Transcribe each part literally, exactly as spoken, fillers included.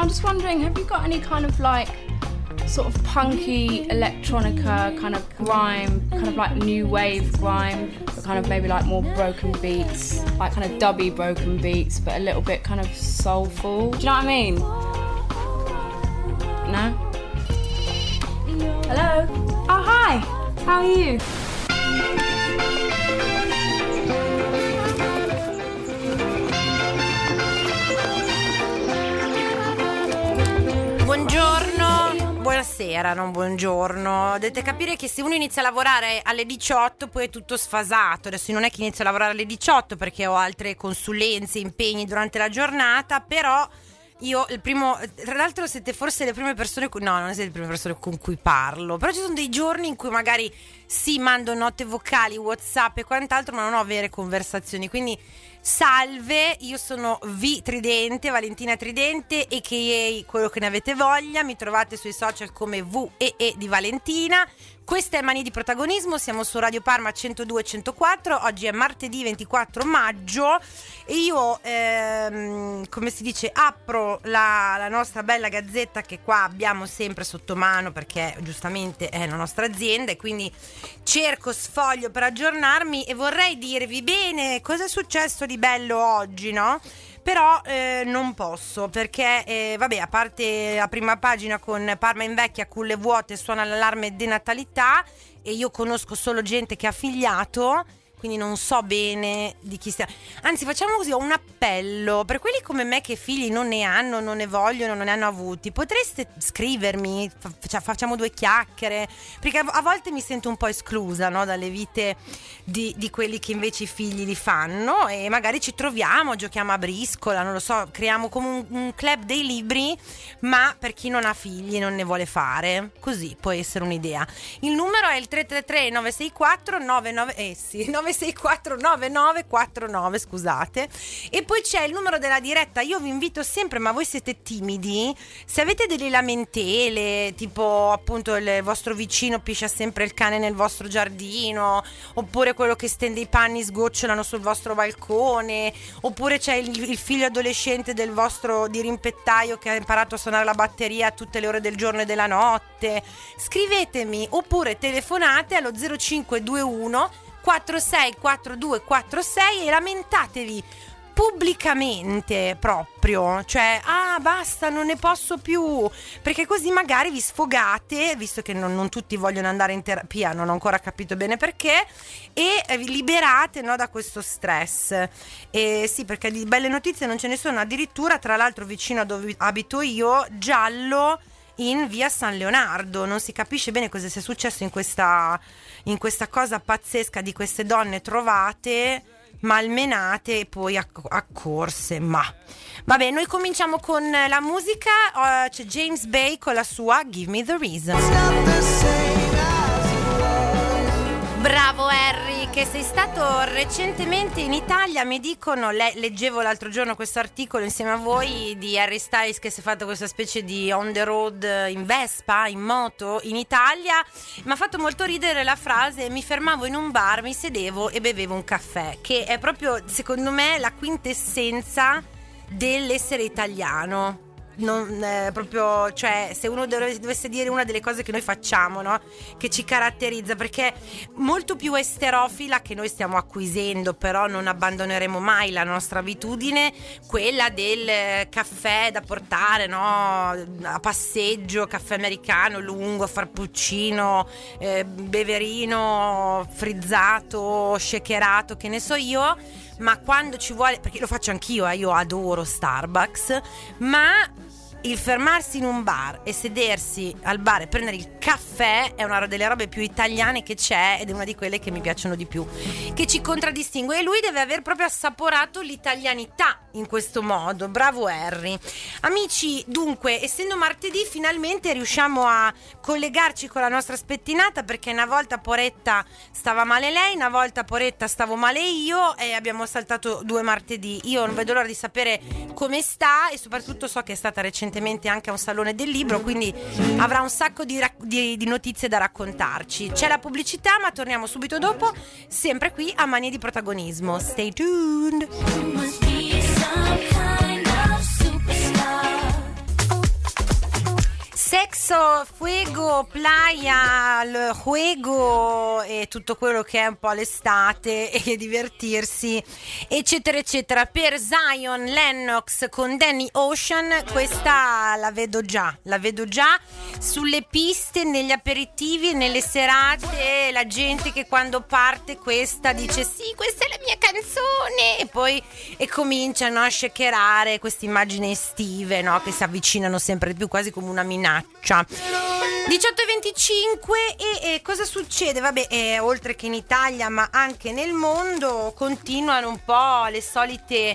I'm just wondering, have you got any kind of like sort of punky electronica kind of grime, kind of like new wave grime, but kind of maybe like more broken beats, like kind of dubby broken beats, but a little bit kind of soulful. Do you know what I mean? No? Hello? Oh, hi! How are you? Buongiorno, buonasera, non buongiorno. Dovete capire che se uno inizia a lavorare alle diciotto poi è tutto sfasato. Adesso non è che inizio a lavorare alle diciotto perché ho altre consulenze, impegni durante la giornata, però io il primo, tra l'altro siete forse le prime persone, no, non siete le prime persone con cui parlo, però ci sono dei giorni in cui magari sì, mando note vocali, WhatsApp e quant'altro, ma non ho vere conversazioni, quindi salve, io sono V Tridente, Valentina Tridente, a k a quello che ne avete voglia. Mi trovate sui social come V E E di Valentina. Questa è Mani di Protagonismo, siamo su Radio Parma centodue e centoquattro. Oggi è martedì ventiquattro maggio e io, ehm, come si dice, apro la, la nostra bella gazzetta che qua abbiamo sempre sotto mano perché giustamente è la nostra azienda, e quindi cerco, sfoglio per aggiornarmi e vorrei dirvi bene cosa è successo di bello oggi, no? Però eh, non posso perché eh, vabbè, a parte la prima pagina con Parma invecchia, culle vuote, suona l'allarme denatalità e io conosco solo gente che ha figliato, quindi non so bene di chi sia. Anzi, facciamo così, ho un appello per quelli come me che figli non ne hanno, non ne vogliono, non ne hanno avuti. Potreste scrivermi, fa- facciamo due chiacchiere, perché a volte mi sento un po' esclusa, no, dalle vite di, di quelli che invece i figli li fanno, e magari ci troviamo, giochiamo a briscola, non lo so, creiamo come un, un club dei libri, ma per chi non ha figli e non ne vuole fare, così può essere un'idea. Il numero è il tre tre tre nove sei quattro nove nove eh sì, nove sei quattro nove nove quattro nove, scusate. E poi c'è il numero della diretta. Io vi invito sempre, ma voi siete timidi, se avete delle lamentele, tipo appunto il vostro vicino piscia sempre il cane nel vostro giardino, oppure quello che stende i panni sgocciolano sul vostro balcone, oppure c'è il, il figlio adolescente del vostro dirimpettaio che ha imparato a suonare la batteria a tutte le ore del giorno e della notte, scrivetemi oppure telefonate allo zero cinque due uno quattro sei quattro due quattro sei e lamentatevi pubblicamente proprio, cioè ah basta, non ne posso più, perché così magari vi sfogate, visto che non, non tutti vogliono andare in terapia, non ho ancora capito bene perché, e vi liberate, no, da questo stress. E sì, perché di belle notizie non ce ne sono, addirittura tra l'altro vicino a dove abito io, giallo in via San Leonardo, non si capisce bene cosa sia successo in questa in questa cosa pazzesca di queste donne trovate malmenate e poi acc- accorse. Ma vabbè, noi cominciamo con la musica. Uh, c'è James Bay con la sua Give Me The Reason. Bravo Harry, che sei stato recentemente in Italia, mi dicono, le- leggevo l'altro giorno questo articolo insieme a voi di Harry Styles che si è fatto questa specie di on the road in Vespa, in moto in Italia. Mi ha fatto molto ridere la frase: mi fermavo in un bar, mi sedevo e bevevo un caffè, che è proprio secondo me la quintessenza dell'essere italiano. Non eh, proprio, cioè, se uno dov- dovesse dire una delle cose che noi facciamo, no, che ci caratterizza, perché molto più esterofila che noi stiamo acquisendo, però non abbandoneremo mai la nostra abitudine, quella del caffè da portare, no, a passeggio, caffè americano lungo, frappuccino, eh, beverino frizzato, shakerato, che ne so io. Ma quando ci vuole, perché lo faccio anch'io, eh, io adoro Starbucks, ma il fermarsi in un bar e sedersi al bar e prendere il caffè è una delle robe più italiane che c'è, ed è una di quelle che mi piacciono di più, che ci contraddistingue, e lui deve aver proprio assaporato l'italianità in questo modo. Bravo Harry. Amici, dunque, essendo martedì finalmente riusciamo a collegarci con la nostra spettinata, perché una volta Poretta stava male lei, una volta Poretta stavo male io, e abbiamo saltato due martedì. Io non vedo l'ora di sapere come sta, e soprattutto so che è stata recentemente anche a un salone del libro, quindi avrà un sacco di, rac- di, di notizie da raccontarci. C'è la pubblicità, ma torniamo subito dopo, sempre qui a Mani di Protagonismo. Stay tuned. Sexo, fuego, playa, il juego e tutto quello che è un po' l'estate e divertirsi, eccetera eccetera. Per Zion Lennox con Danny Ocean, questa la vedo già, la vedo già sulle piste, negli aperitivi e nelle serate, la gente che quando parte questa dice sì, questa è la mia canzone, e poi e cominciano a shakerare queste immagini estive, no? Che si avvicinano sempre di più, quasi come una minaccia. diciotto e venticinque e, e cosa succede? Vabbè, eh, oltre che in Italia ma anche nel mondo continuano un po' le solite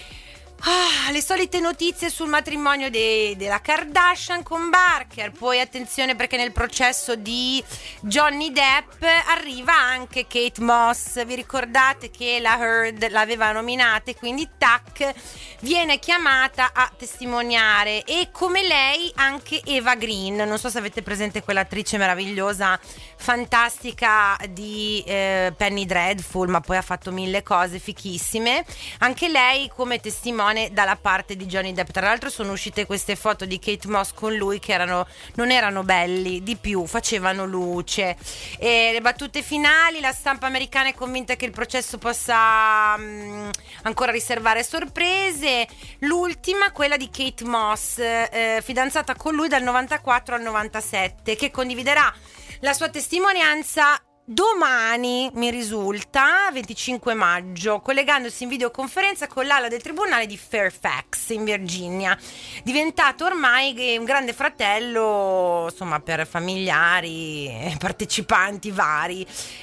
Ah, le solite notizie sul matrimonio de- della Kardashian con Barker. Poi attenzione, perché nel processo di Johnny Depp arriva anche Kate Moss. Vi ricordate che la Heard l'aveva nominata e quindi tac, viene chiamata a testimoniare, e come lei anche Eva Green. Non so se avete presente quell'attrice meravigliosa, fantastica di eh, Penny Dreadful, ma poi ha fatto mille cose fichissime. Anche lei come testimone dalla parte di Johnny Depp. Tra l'altro sono uscite queste foto di Kate Moss con lui che erano, non erano belli, di più, facevano luce. E le battute finali, la stampa americana è convinta che il processo possa mh, ancora riservare sorprese. L'ultima, quella di Kate Moss, eh, fidanzata con lui dal novantaquattro al novantasette, che condividerà la sua testimonianza domani, mi risulta, venticinque maggio, collegandosi in videoconferenza con l'ala del tribunale di Fairfax in Virginia, diventato ormai un grande fratello, insomma, per familiari e partecipanti vari.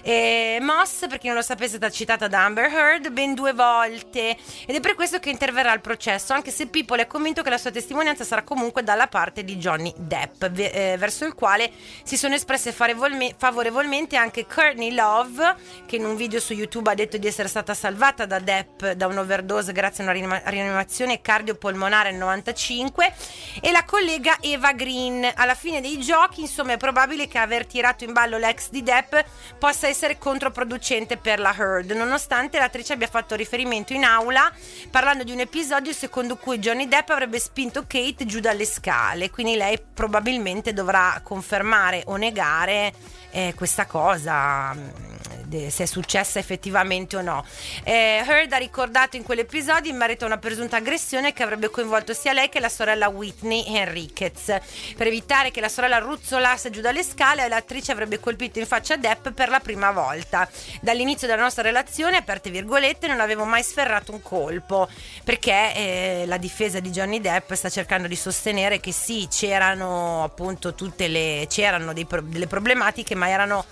E Moss, per chi non lo sapesse, è stata citata da Amber Heard ben due volte ed è per questo che interverrà al processo, anche se People è convinto che la sua testimonianza sarà comunque dalla parte di Johnny Depp, eh, verso il quale si sono espresse favorevolmente anche Courtney Love, che in un video su YouTube ha detto di essere stata salvata da Depp da un'overdose grazie a una rianima- rianimazione cardiopolmonare nel novantacinque, e la collega Eva Green. Alla fine dei giochi, insomma, è probabile che aver tirato in ballo l'ex di Depp possa essere controproducente per la Heard, nonostante l'attrice abbia fatto riferimento in aula parlando di un episodio secondo cui Johnny Depp avrebbe spinto Kate giù dalle scale, quindi lei probabilmente dovrà confermare o negare eh, questa cosa, se è successa effettivamente o no. eh, Heard ha ricordato in quell'episodio in merito a una presunta aggressione che avrebbe coinvolto sia lei che la sorella Whitney Henriquez. Per evitare che la sorella ruzzolasse giù dalle scale, l'attrice avrebbe colpito in faccia Depp per la prima volta. Dall'inizio della nostra relazione, aperte virgolette, non avevo mai sferrato un colpo, perché eh, la difesa di Johnny Depp sta cercando di sostenere che sì, c'erano appunto tutte le c'erano dei, delle problematiche, ma erano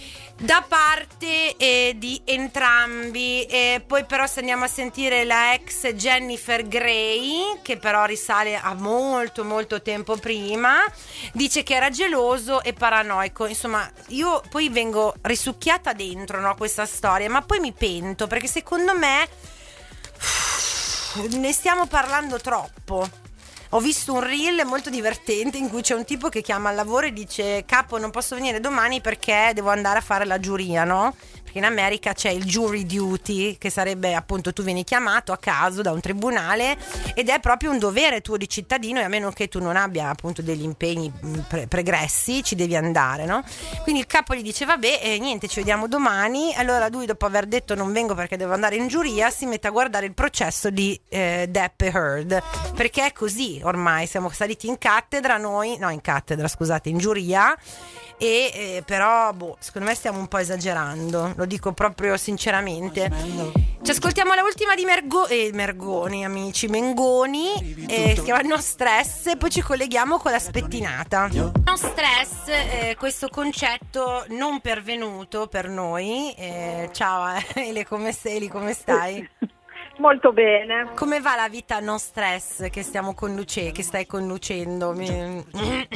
da parte eh, di entrambi. E poi però, se andiamo a sentire la ex Jennifer Grey, che però risale a molto molto tempo prima, dice che era geloso e paranoico. Insomma, io poi vengo risucchiata dentro, no, questa storia, ma poi mi pento, perché secondo me ne stiamo parlando troppo. Ho visto un reel molto divertente in cui c'è un tipo che chiama al lavoro e dice: capo, non posso venire domani perché devo andare a fare la giuria, no? Perché in America c'è il jury duty, che sarebbe appunto tu vieni chiamato a caso da un tribunale ed è proprio un dovere tuo di cittadino, e a meno che tu non abbia appunto degli impegni pre- pregressi ci devi andare, no? Quindi il capo gli dice: vabbè, eh, niente, ci vediamo domani. Allora lui, dopo aver detto non vengo perché devo andare in giuria, si mette a guardare il processo di eh, Depp e Heard, perché è così. Ormai siamo saliti in cattedra noi, no in cattedra scusate, in giuria, e eh, però boh, secondo me stiamo un po' esagerando, lo dico proprio sinceramente. Ci ascoltiamo la ultima di Mergo- eh, Mergoni, amici, Mengoni, eh, si chiama No Stress, e poi ci colleghiamo con la spettinata. No Stress, eh, questo concetto non pervenuto per noi. eh, ciao Ele, come sei? Eli, come stai? Molto bene. Come va la vita no stress che stiamo conduce- che stai conducendo? Mi...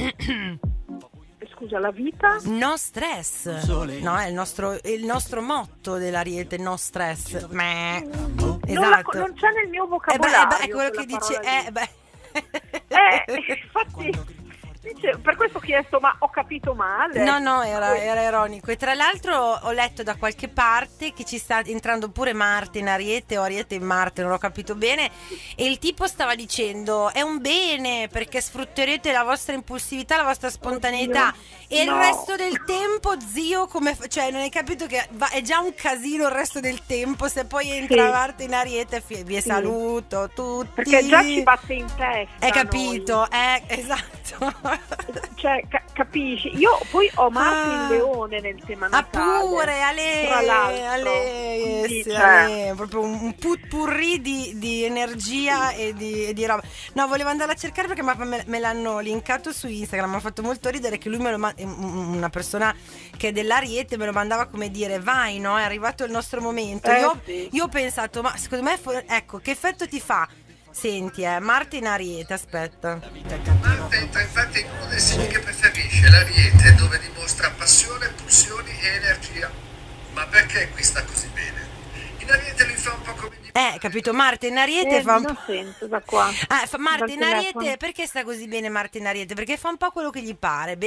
Scusa, la vita? No stress. No, è il nostro, è il nostro motto della Riete, no stress. Meh. Non, Esatto. la, non c'è nel mio Eh vocabolario. beh, è quello che dice. Eh, beh. Eh, infatti, dice, per questo ho chiesto, ma ho capito male? No, no, era, era ironico. E tra l'altro ho letto da qualche parte che ci sta entrando pure Marte in Ariete o Ariete in Marte, non l'ho capito bene, e il tipo stava dicendo è un bene perché sfrutterete la vostra impulsività, la vostra spontaneità. Oddio, e no. il resto del tempo, zio, come fa- cioè non hai capito che va- è già un casino il resto del tempo, se poi entra Sì. Marte in Ariete fi- vi Sì. saluto tutti. Perché già ci batte in testa. Hai capito? Eh, esatto. Noi. Cioè, ca- capisci? Io poi ho Marte in Ah. Leone nel tema Ah, natale. pure, a lei, tra l'altro. a lei, Quindi, yes, cioè, a lei, proprio un, un putpurri di, di energia e di, e di roba. No, volevo andare a cercare perché me, me l'hanno linkato su Instagram, mi ha fatto molto ridere che lui me lo ma- una persona che è dell'Ariete me lo mandava come dire vai, no, è arrivato il nostro momento. Eh, io, sì. io ho pensato, ma secondo me, fo- ecco, che effetto ti fa? Senti, eh, Marte in Ariete, aspetta. Marte entra infatti in uno dei segni che preferisce, l'Ariete, dove dimostra passione, pulsioni e energia. Ma perché qui sta così bene? In Ariete lui fa un po' come gli Eh, capito, Marte in Ariete Eh, fa un non po'. sento da qua. Ah, fa Marte Dal in telefono. Ariete, perché sta così bene Marte in Ariete? Perché fa un po' quello che gli pare.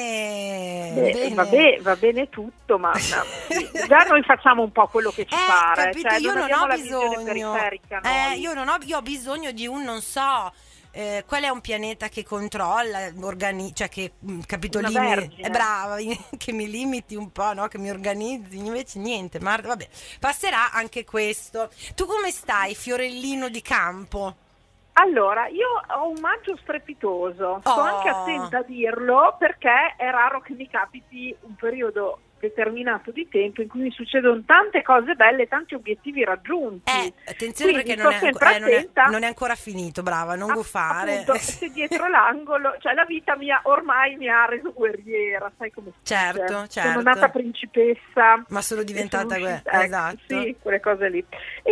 Bene, Beh, bene. va, bene, va bene tutto, ma no, sì, già noi facciamo un po' quello che ci Eh, pare. capito, Cioè, io non abbiamo ho la visione bisogno. periferica Eh, noi. io non ho, io ho bisogno di un non so. Eh, qual è un pianeta che controlla, organi- cioè che mh, capito Una lì mi- vergine. è brava, che mi limiti un po', no? Che mi organizzi, invece niente, Marte, vabbè, passerà anche questo. Tu come stai, fiorellino di campo? Allora, io ho un maggio strepitoso, sto Oh. anche attenta a dirlo perché è raro che mi capiti un periodo determinato di tempo in cui mi succedono tante cose belle, tanti obiettivi raggiunti. Eh, attenzione Quindi perché non sto è, sempre eh, non, è, attenta. non è ancora finito, brava, non A- gufare. appunto, se dietro l'angolo, cioè la vita mia ormai mi ha reso guerriera, sai come si Certo, dice? certo. Sono nata principessa. Ma sono diventata e sono que- uscita- ecco, esatto. sì, quelle cose lì. E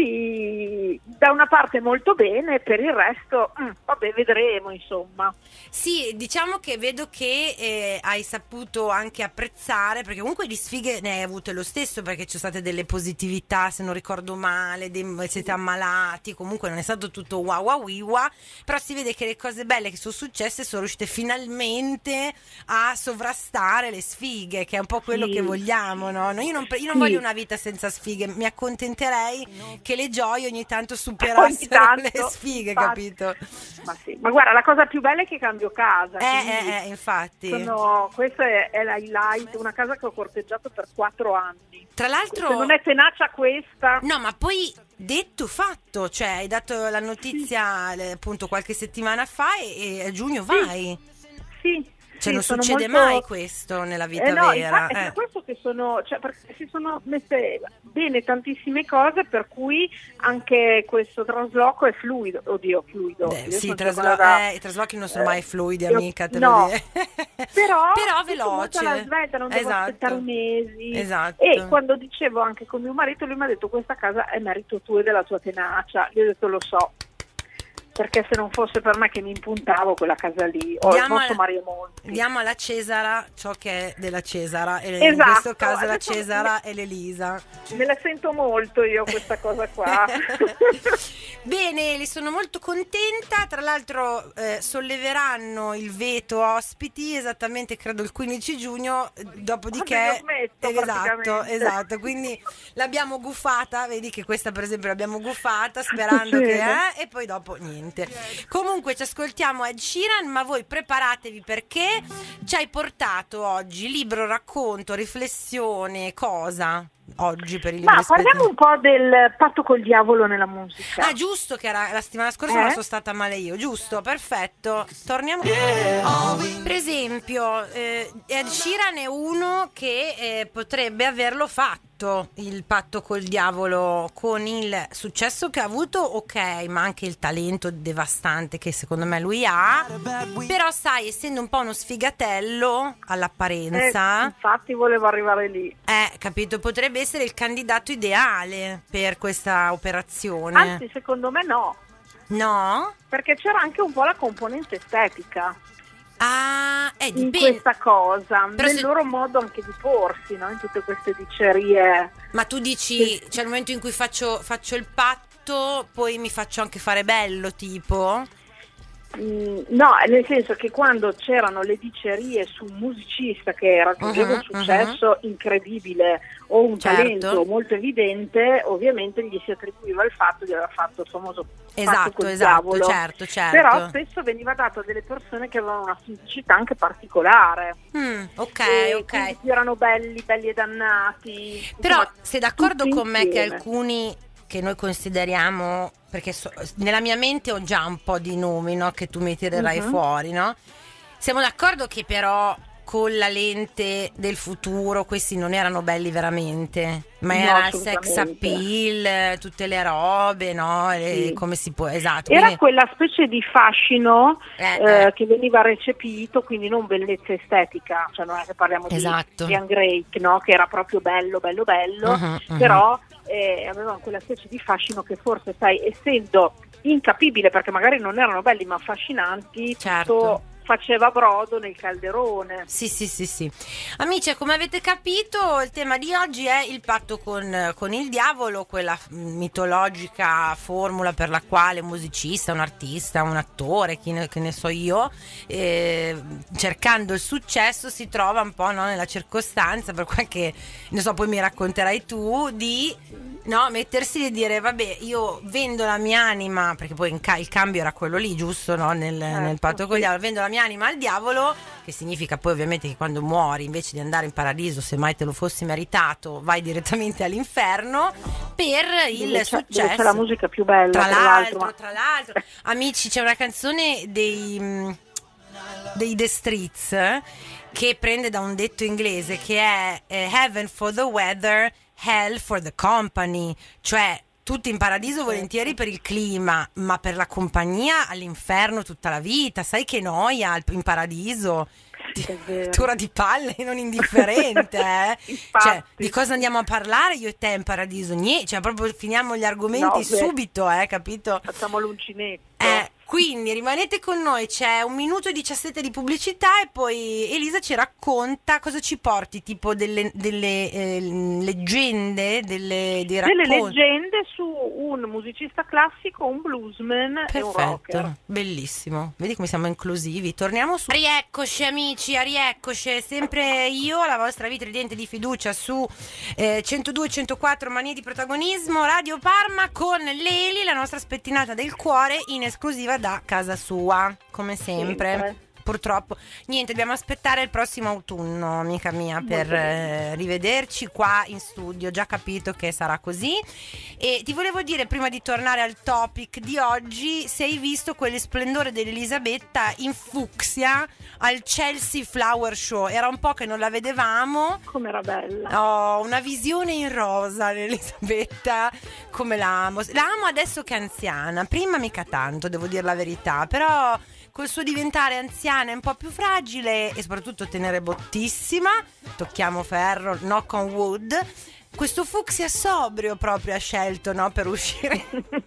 quindi da una parte molto bene, per il resto, mm, vabbè, vedremo, insomma. Sì, diciamo che vedo che eh, hai saputo anche apprezzare, perché comunque di sfighe ne hai avute lo stesso, perché ci sono state delle positività, se non ricordo male, dei- siete ammalati, comunque non è stato tutto wow wow wiwa, però si vede che le cose belle che sono successe sono riuscite finalmente a sovrastare le sfighe, che è un po' quello Sì. che vogliamo, no? No, io non, io non Sì. voglio una vita senza sfighe, mi accontenterei che le gioie ogni tanto superassero Ogni tanto, le sfighe, infatti. capito? Ma, sì. Ma guarda, la cosa più bella è che cambio casa. Eh, quindi eh, eh, infatti. sono- questo è, è l'highlight, una casa che ho corteggiato per quattro anni. Tra l'altro, Se non è tenacia questa, no, ma poi detto fatto, cioè hai dato la notizia eh, appunto qualche settimana fa e, e a giugno vai. sì. Cioè sì, non sono succede molto- mai questo nella vita Eh no, vera. infatti è eh. per questo che sono, cioè perché si sono messe bene tantissime cose, per cui anche questo trasloco è fluido. Oddio, fluido. Beh, Adesso sì, non so traslo- cosa da- eh, i traslochi non sono Eh, mai fluidi, io- amica, te no. lo dico. Però, Però tutto veloce. molto alla svelta, non devo Esatto. aspettare mesi. Esatto. E quando dicevo anche con mio marito, lui mi ha detto questa casa è merito tuo e della tua tenacia. Io ho detto lo so, perché se non fosse per me che mi impuntavo quella casa lì, ho il Diamo nostro alla- Mario Monti. Diamo alla Cesara ciò che è della Cesara e in Esatto, questo caso la adesso- Cesara è l'Elisa. Me la sento molto io questa cosa qua. Bene, li sono molto contenta. Tra l'altro eh, solleveranno il veto ospiti esattamente credo il quindici giugno, eh, dopodiché Quando io smetto, eh, esatto, praticamente. esatto, quindi l'abbiamo guffata, vedi che questa per esempio l'abbiamo guffata sperando Sì. che eh, e poi dopo niente. Comunque ci ascoltiamo Ed Sheeran, ma voi preparatevi perché ci hai portato oggi libro, racconto, riflessione, cosa? Oggi per il libro Ma parliamo un po' del patto col diavolo nella musica. Ah, giusto che era la settimana scorsa, Eh? ma sono stata male io, giusto, perfetto. Torniamo. Per esempio, eh, Ed Sheeran è uno che eh, potrebbe averlo fatto il patto col diavolo con il successo che ha avuto, ok, ma anche il talento devastante che secondo me lui ha. Però sai, essendo un po' uno sfigatello Eh, all'apparenza, infatti volevo arrivare lì. eh, capito, potrebbe essere il candidato ideale per questa operazione. Anzi, secondo me no, No? perché c'era anche un po' la componente estetica Ah, è in dipende. questa cosa, Però nel se- loro modo anche di porsi, no? In tutte queste dicerie. Ma tu dici, c'è il momento in cui faccio, faccio il patto, poi mi faccio anche fare bello, tipo? Mm, no, nel senso che quando c'erano le dicerie su un musicista che raggiungeva Uh-huh, un successo uh-huh. incredibile o un Certo. talento molto evidente, ovviamente gli si attribuiva il fatto di aver fatto il famoso patto Esatto, col esatto, diavolo. certo, certo. Però spesso veniva dato a delle persone che avevano una fisicità anche particolare. Mm, ok, E ok. quindi erano belli, belli e dannati. Però Insomma, sei d'accordo tutti con me che insieme. alcuni che noi consideriamo, perché so- nella mia mente ho già un po' di nomi, no, che tu mi tirerai Mhm. fuori, no? Siamo d'accordo che però con la lente del futuro questi non erano belli veramente, ma No, era il sex assolutamente. appeal, tutte le robe, no? E Sì. come si può, esatto. Era quindi- quella specie di fascino Eh, eh, eh. che veniva recepito, quindi non bellezza estetica, cioè non è che parliamo Esatto. di Ian Drake, no? Che era proprio bello, bello, bello, Mhm, mhm. però eh, avevano quella specie di fascino che forse, sai, essendo incapibile, perché magari non erano belli ma affascinanti, Certo. tutto faceva brodo nel calderone. Sì, sì, sì, sì. Amici, come avete capito, il tema di oggi è il patto con, con il diavolo, quella mitologica formula per la quale un musicista, un artista, un attore, chi ne, che ne so io, eh, cercando il successo si trova un po', no, nella circostanza, per qualche, ne so, poi mi racconterai tu, di no, mettersi e dire vabbè, io vendo la mia anima, perché poi in ca- il cambio era quello lì, giusto, no? nel, nel patto con il sì. diavolo, vendo la mia anima al diavolo, che significa poi ovviamente che quando muori, invece di andare in paradiso, se mai te lo fossi meritato, vai direttamente all'inferno per il Dove c'è, successo. dove c'è la musica più bella, Tra tra l'altro, ma- tra l'altro, amici, c'è una canzone dei, mh, dei The Streets eh, che prende da un detto inglese che è eh, Heaven for the weather, Hell for the company, cioè tutti in paradiso volentieri per il clima, ma per la compagnia all'inferno tutta la vita. Sai che noia al- in paradiso? Sì, è vero. Tura di palle non indifferente, eh? Infatti. Cioè, di cosa andiamo a parlare io e te in paradiso? Niente, cioè proprio finiamo gli argomenti No, beh. subito, eh, capito? Facciamo l'uncinetto. Eh, quindi rimanete con noi, c'è un minuto e diciassette di pubblicità e poi Elisa ci racconta cosa ci porti, tipo delle, delle eh, leggende, delle, dei Delle racconti. leggende su un musicista classico, un bluesman e un rocker. Perfetto, bellissimo. Vedi come siamo inclusivi. Torniamo su. Rieccoci amici, rieccoci. Sempre io, la vostra vitridente di fiducia su eh, centodue e centoquattro Manie di Protagonismo, Radio Parma, con Leli, la nostra spettinata del cuore, in esclusiva da casa sua, come sempre. Sempre. Purtroppo niente, dobbiamo aspettare il prossimo autunno, amica mia, per Molto eh, rivederci qua in studio. Ho già capito che sarà così. E ti volevo dire, prima di tornare al topic di oggi, se hai visto quelle splendore dell'Elisabetta in fucsia al Chelsea Flower Show. Era un po' che non la vedevamo. Com'era bella. Ho una visione in rosa l'Elisabetta, come l'amo. L'amo adesso che è anziana, prima mica tanto, devo dire la verità, però col suo diventare anziana e un po' più fragile e soprattutto tenere bottissima, tocchiamo ferro, knock on wood, questo fucsia sobrio proprio ha scelto, no, per uscire.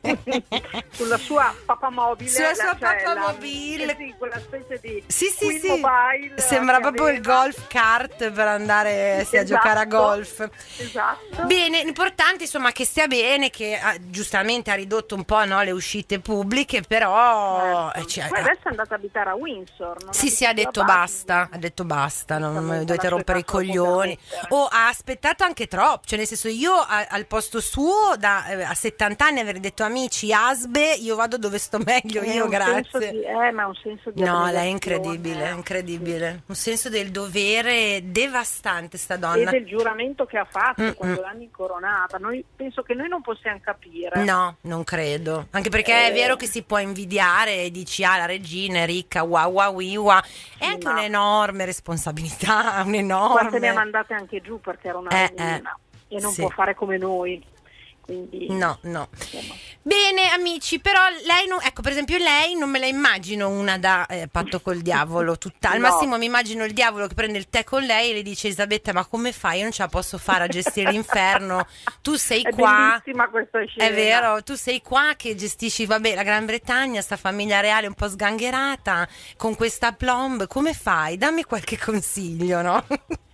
Sulla sua papamobile. Sulla la- sua cioè, la- papamobile. eh sì, quella specie di Sì, sì, Queen sì. Mobile Sembra che proprio il aveva. golf kart per andare sì, a Esatto. giocare a golf. Esatto. Bene, l'importante insomma che stia bene, che ah, giustamente ha ridotto un po', no, le uscite pubbliche, però eh, cioè, Poi adesso è andata a abitare a Windsor. non sì, ha sì, ha visto detto la basta, ha detto basta, non Giustamente, dovete l'ha rompere i aspettato coglioni. veramente. O ha aspettato anche troppo, cioè nel senso io a- al posto suo da, eh, a settanta anni avrei detto amici, asbe, io vado dove sto meglio, È io un senso grazie. di- eh, ma è un senso di No, lei è abnegazione. incredibile, è incredibile. Un senso del dovere devastante sta E donna. del giuramento che ha fatto Mm, quando mm. l'hanno incoronata. Noi penso che noi non possiamo capire. No, non credo. Anche perché è Eh. vero che si può invidiare e dici ah la regina è ricca, wow wow wiwa. È Sì, anche ma- un'enorme responsabilità, Quante ne ha un'enorme. mandate anche giù perché era una Eh, regina e non sì. può fare come noi. Quindi No, no. insomma. Bene amici, però lei non, ecco per esempio lei non me la immagino una da eh, patto col diavolo, tutta, al No. massimo mi immagino il diavolo che prende il tè con lei e le dice Elisabetta ma come fai? Io non ce la posso fare a gestire l'inferno, tu sei È qua, bellissima questa scena. è vero, tu sei qua che gestisci vabbè la Gran Bretagna, sta famiglia reale un po' sgangherata con questa plomb, come fai? Dammi qualche consiglio, no?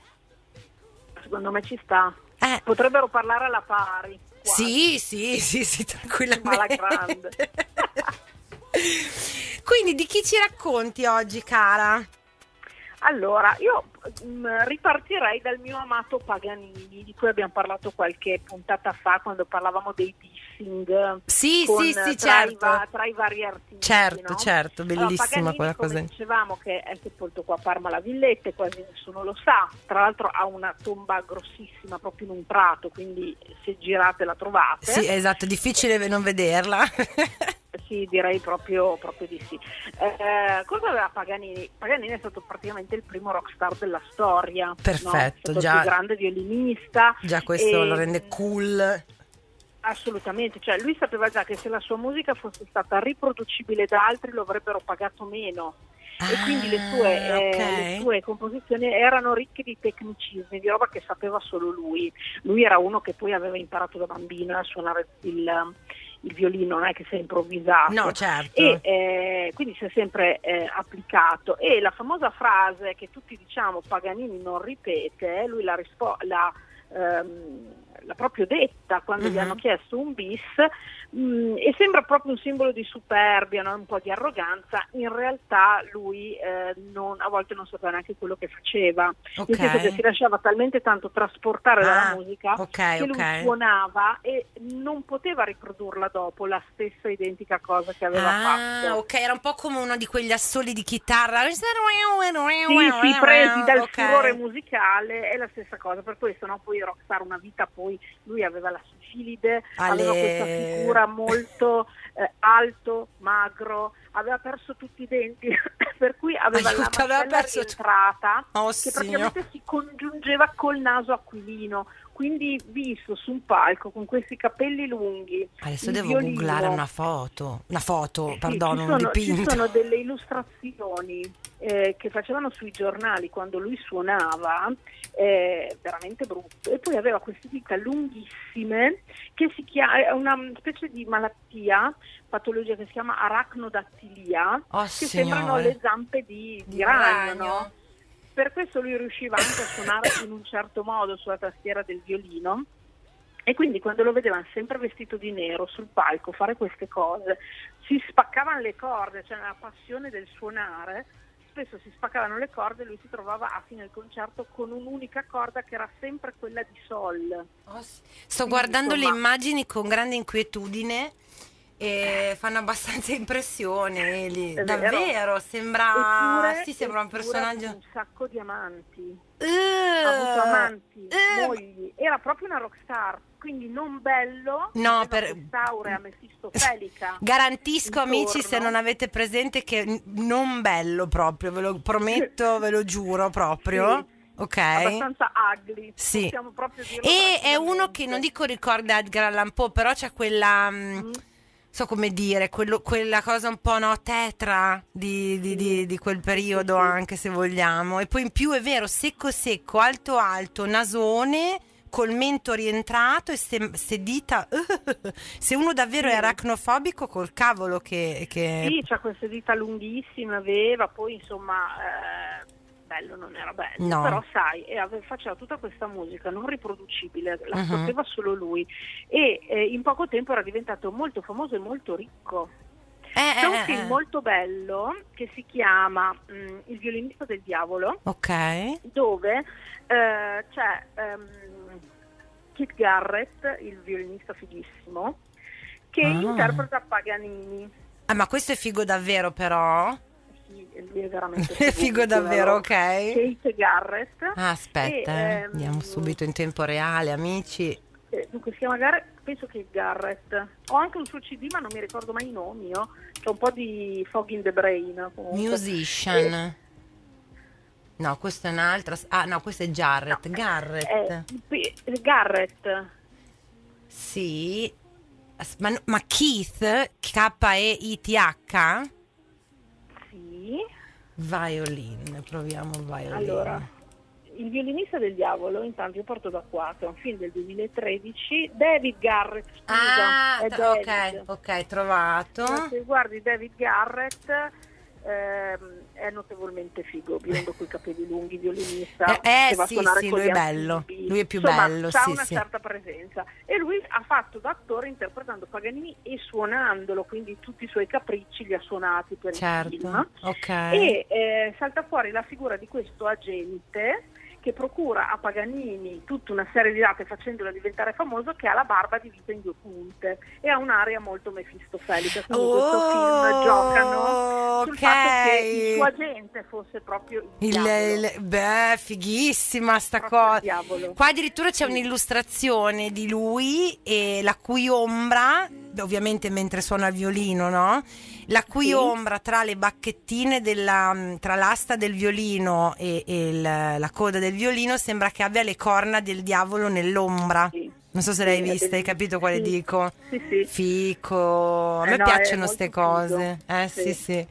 Secondo me ci sta. Eh. Potrebbero parlare alla pari. quasi. Sì, sì, sì, sì, tranquillamente. Ma alla grande. Quindi di chi ci racconti oggi, cara? Allora, io mh, ripartirei dal mio amato Paganini, di cui abbiamo parlato qualche puntata fa quando parlavamo dei dissing. Sì, con, sì, sì, tra certo. I va- tra i vari artisti. Certo, no? certo, bellissima allora, Paganini, quella cosa. Come dicevamo, che è sepolto qua a Parma la Villette, quasi nessuno lo sa. Tra l'altro ha una tomba grossissima proprio in un prato, quindi se girate la trovate. Sì, esatto, difficile non vederla. Sì, direi proprio, proprio di sì. Eh, cosa aveva Paganini? Paganini è stato praticamente il primo rockstar della storia. Perfetto, no? È stato già. il più grande violinista. Già questo e, lo rende cool. Assolutamente, cioè lui sapeva già che se la sua musica fosse stata riproducibile da altri lo avrebbero pagato meno. Ah, e quindi le sue, eh, okay. le sue composizioni erano ricche di tecnicismi, di roba che sapeva solo lui. Lui era uno che poi aveva imparato da bambino a suonare il, il violino, non è che si è improvvisato. No, certo. E eh, quindi si è sempre eh, applicato. E la famosa frase che tutti diciamo Paganini non ripete, lui la rispo- la ehm, l'ha proprio detta quando uh-huh. gli hanno chiesto un bis, mh, e sembra proprio un simbolo di superbia, no? Un po' di arroganza. In realtà lui eh, non, a volte non sapeva neanche quello che faceva, okay. nel senso che si lasciava talmente tanto trasportare ah, dalla musica okay, che lui okay. suonava e non poteva riprodurla dopo la stessa identica cosa che aveva ah, fatto. Ok, era un po' come uno di quegli assoli di chitarra. Sì, sì, presi dal okay. furore musicale, è la stessa cosa. Per questo, no? Poi rockstar una vita, poi lui aveva la sifilide, Ale... aveva questa figura molto eh, alto, magro, aveva perso tutti i denti, per cui aveva Aiuto, la mascella perso rientrata, oh, che signor. praticamente si congiungeva col naso aquilino. Quindi visto su un palco con questi capelli lunghi. Adesso devo violino, googlare una foto, una foto, sì, perdono, sono, un dipinto. Ci sono delle illustrazioni eh, che facevano sui giornali quando lui suonava, eh, veramente brutto. E poi aveva queste dita lunghissime, che si chiama, è una specie di malattia, patologia che si chiama aracnodattilia, oh, che signore. sembrano le zampe di, di, di ragno, ragno. no? Per questo lui riusciva anche a suonare in un certo modo sulla tastiera del violino, e quindi quando lo vedevano sempre vestito di nero sul palco fare queste cose, si spaccavano le corde, cioè nella passione del suonare, spesso si spaccavano le corde e lui si trovava a fine del concerto con un'unica corda che era sempre quella di sol. Oh, sto quindi, guardando insomma, le immagini con grande inquietudine. E fanno abbastanza impressione, Eli. Davvero, sembra eppure, sì, sembra un personaggio. Un sacco di amanti, uh, ha avuto amanti, uh, mogli, era proprio una rockstar, quindi non bello, no, per quest'aurea mefistofelica. Garantisco, intorno. Amici, se non avete presente, che non bello proprio, ve lo prometto, ve lo giuro proprio. Sì. Ok, abbastanza ugly, sì. possiamo proprio dirlo. E è uno che non dico ricorda Edgar Allan Poe, però c'è quella mm. so come dire, quello, quella cosa un po' no tetra di, di, di, di quel periodo, sì, sì. Anche se vogliamo. E poi in più è vero, secco secco, alto alto, nasone, col mento rientrato e se, se dita uh, se uno davvero sì. è aracnofobico, col cavolo che, che... Sì, c'ha queste dita lunghissime, aveva, poi insomma eh, bello non era bello, no. Però sai, e aveva, faceva tutta questa musica non riproducibile, la uh-huh. sapeva solo lui, e eh, in poco tempo era diventato molto famoso e molto ricco. Eh, C'è un eh, film eh. molto bello che si chiama mh, Il violinista del diavolo, ok, dove eh, c'è um, Keith Garrett, il violinista fighissimo, che ah. interpreta Paganini. Ah, ma questo è figo davvero, però? Sì, lui è veramente è figo davvero, ok. Keith Garrett. Ah, aspetta, e, eh. ehm, andiamo subito in tempo reale, amici. Eh, dunque si chiama Garrett, penso che Garrett. Ho anche un suo C D, ma non mi ricordo mai i nomi. Oh. C'è un po' di fog in the brain. Comunque. Musician. E... No, questo è un'altra. Ah, no, questo è Jarrett. No, Garrett. Eh, Garrett. Sì. Ma, ma Keith? K E I T H? Sì. Violin, proviamo violin. Allora. Il violinista del diavolo, intanto io porto da qua, che è un film del duemilatredici, David Garrett, scusa, ah, è David. ok, ok, trovato. Se guardi David Garrett, ehm, è notevolmente figo, biondo coi capelli lunghi, violinista, eh, eh che va sì, a suonare sì, con lui gli è bello, antichi. lui è più Insomma, bello, ha sì, una sì. certa presenza, e lui ha fatto da attore interpretando Paganini e suonandolo, quindi tutti i suoi capricci li ha suonati per Certo, il film. ok. E eh, salta fuori la figura di questo agente che procura a Paganini tutta una serie di date facendolo diventare famoso, che ha la barba divisa in due punte e ha un'aria molto mefistofelica, quindi in questo film giocano sul ok. fatto che il suo agente fosse proprio il, Il, diavolo, il- beh, fighissima sta proprio cosa. il diavolo. Qua addirittura c'è Sì. un'illustrazione di lui e la cui ombra, ovviamente mentre suona il violino, no? La cui Sì. ombra tra le bacchettine della, tra l'asta del violino e, e il- la coda del violino sembra che abbia le corna del diavolo nell'ombra. Sì. Non so se Sì, l'hai è vista, hai bellissimo. capito quale Sì. dico? Sì, sì. Fico, a Eh me no, piacciono è ste molto cose. figo. Eh sì, Sì. sì.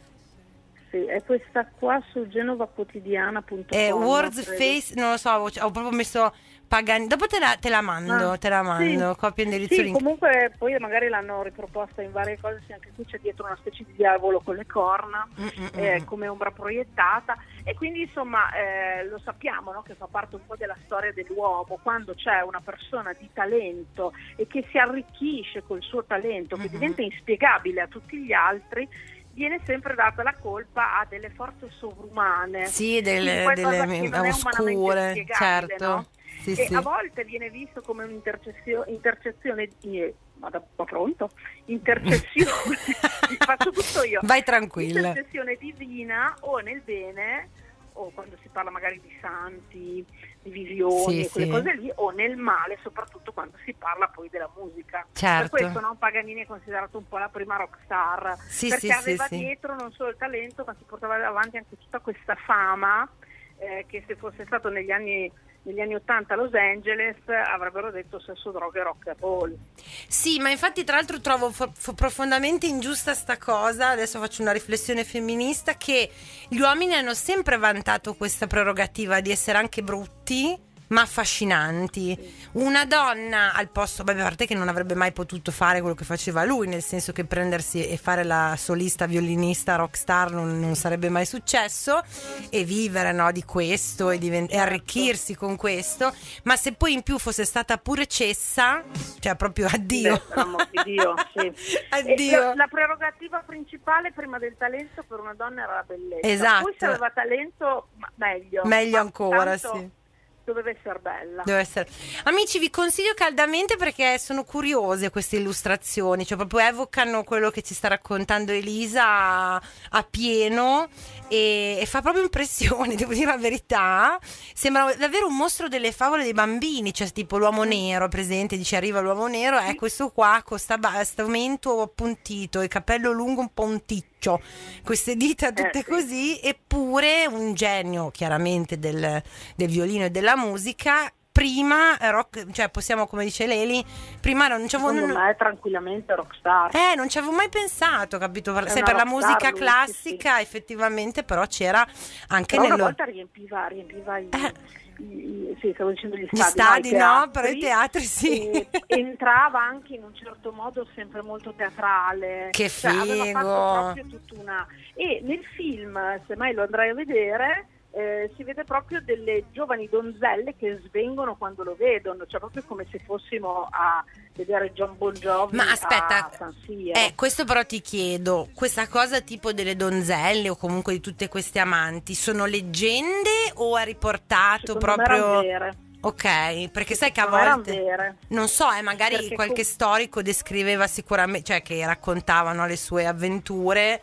Sì, è questa qua su genovaquotidiana punto com. Eh, Words credo. Face, non lo so, ho ho proprio messo Paganini. Dopo te la, te la mando, Ah, te la mando, sì. copia indirizzo Sì, link. comunque poi magari l'hanno riproposta in varie cose, sì, anche qui c'è dietro una specie di diavolo con le corna, Mm, mm, eh, mm. come ombra proiettata, e quindi insomma eh, lo sappiamo, no, che fa parte un po' della storia dell'uomo, quando c'è una persona di talento e che si arricchisce col suo talento, che Mhm. diventa inspiegabile a tutti gli altri, viene sempre data la colpa a delle forze sovrumane. Sì, Quindi delle, qualcosa delle che non è oscure, umanamente spiegabile, certo. no? Sì, E sì. a volte viene visto come un'intercezione intercezione di, ma da, ma pronto? Intercessione, faccio tutto io. Vai tranquilla. Intercessione divina, o nel bene, o quando si parla magari di santi, di visioni, Sì, e quelle sì. cose lì, o nel male, soprattutto quando si parla poi della musica. Certo. Per questo, no, Paganini è considerato un po' la prima rockstar, Sì, perché sì, sì, aveva sì. dietro non solo il talento, ma si portava avanti anche tutta questa fama, eh, che se fosse stato negli anni negli anni ottanta a Los Angeles avrebbero detto sesso, droga e rock and roll. Sì, ma infatti tra l'altro trovo fo- fo- profondamente ingiusta sta cosa, adesso faccio una riflessione femminista, che gli uomini hanno sempre vantato questa prerogativa di essere anche brutti ma affascinanti. Una donna al posto, beh, a parte che non avrebbe mai potuto fare quello che faceva lui, nel senso che prendersi e fare la solista, violinista, rockstar non, non sarebbe mai successo, e vivere, no, di questo e, divent- e arricchirsi con questo, ma se poi in più fosse stata pure cessa, cioè proprio addio. Beh, per amor di Dio, sì. Addio. E La, la prerogativa principale prima del talento per una donna era la bellezza. Esatto. Poi se aveva talento, ma meglio. Meglio Ma ancora, tanto sì. Doveva essere bella. Deve essere. Amici, vi consiglio caldamente perché sono curiose queste illustrazioni, cioè proprio evocano quello che ci sta raccontando Elisa a, a pieno, e, e fa proprio impressione, devo dire la verità. Sembra davvero un mostro delle favole dei bambini, cioè tipo l'uomo nero, presente, dice arriva l'uomo nero, è questo qua con sta ba- sto mento appuntito, il capello lungo un po' un ticcio, queste dita tutte Eh, sì. così, eppure un genio chiaramente del, del violino e della musica. Prima eh, rock, cioè possiamo, come dice Leli, prima non c'avevo Secondo non, me è tranquillamente rockstar. eh, non ci avevo mai pensato, capito? Per- È sai, una per la rockstar musica lui, classica effettivamente, però c'era anche Però una nello volta riempiva, riempiva i, Eh. i- i- sì, stavo dicendo gli Gli stadi, stadi, i no, teatri, però i teatri sì. e entrava anche in un certo modo sempre molto teatrale. Che Cioè, aveva figo. fatto proprio tutta una... E nel film, se mai lo andrai a vedere, eh, si vede proprio delle giovani donzelle che svengono quando lo vedono, cioè proprio come se fossimo a vedere John Bon Jovi Ma aspetta, a San Siro. eh, questo però ti chiedo, questa cosa tipo delle donzelle o comunque di tutte queste amanti, sono leggende o è riportato Secondo me proprio... erano vere. Ok, perché sai che a Secondo me erano volte... vere. Non so, eh, magari Perché qualche com- storico descriveva sicuramente, cioè che raccontavano le sue avventure.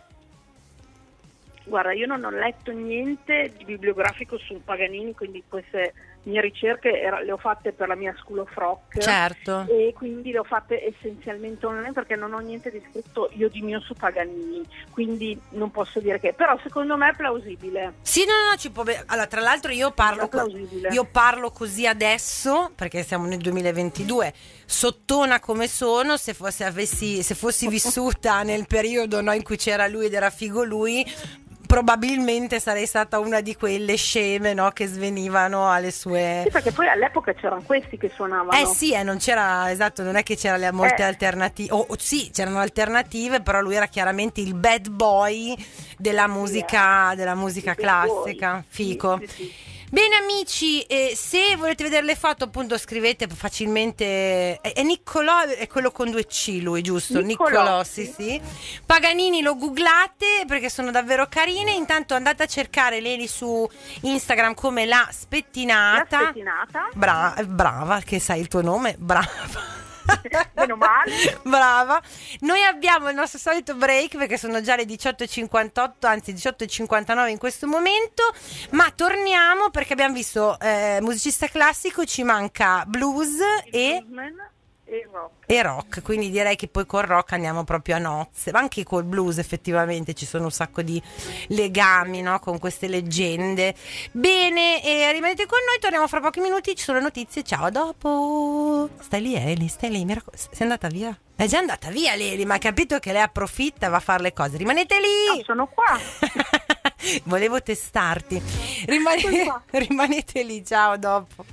Guarda, io non ho letto niente di bibliografico sul Paganini, quindi queste mie ricerche era- le ho fatte per la mia School of Rock. Certo. E quindi le ho fatte essenzialmente online perché non ho niente di scritto io di mio su Paganini, quindi non posso dire che, però secondo me è plausibile. Sì, no, no, ci può... be- Allora, tra l'altro io parlo, È plausibile. io parlo così adesso, perché siamo nel duemilaventidue, sottona come sono, se fossi, avessi, se fossi vissuta nel periodo, no, in cui c'era lui ed era figo lui, probabilmente sarei stata una di quelle sceme, no, che svenivano alle sue... Sì, perché poi all'epoca c'erano questi che suonavano. Eh sì, eh, non c'era, esatto, non è che c'era le, molte Eh. alternative, o oh, sì, c'erano alternative, però lui era chiaramente il bad boy della musica, Sì, della musica il bad boy. classica, Sì, fico. sì, sì. Bene amici, eh, se volete vedere le foto appunto scrivete facilmente, è, è Niccolò, è quello con due C lui, giusto? Niccolò, Niccolò, sì sì. Paganini lo googlate perché sono davvero carine, intanto andate a cercare Leli su Instagram come La Spettinata. La Spettinata. Bra- brava, che sai il tuo nome, brava. Meno male. Brava. Noi abbiamo il nostro solito break perché sono già le diciotto e cinquantotto, anzi diciotto e cinquantanove in questo momento, ma torniamo perché abbiamo visto eh, musicista classico, ci manca blues e, Bluesman e rock. e rock, quindi direi che poi col rock andiamo proprio a nozze, ma anche col blues effettivamente ci sono un sacco di legami, no, con queste leggende. Bene, e rimanete con noi, torniamo fra pochi minuti, ci sono le notizie, ciao, a dopo. Stai lì Eli, stai lì, mi raccomando. Sei andata via? È già andata via Leli, ma ha capito che lei approfitta, va a fare le cose, rimanete lì. No, sono qua. Volevo testarti. Rimane- rimanete lì, ciao, a dopo.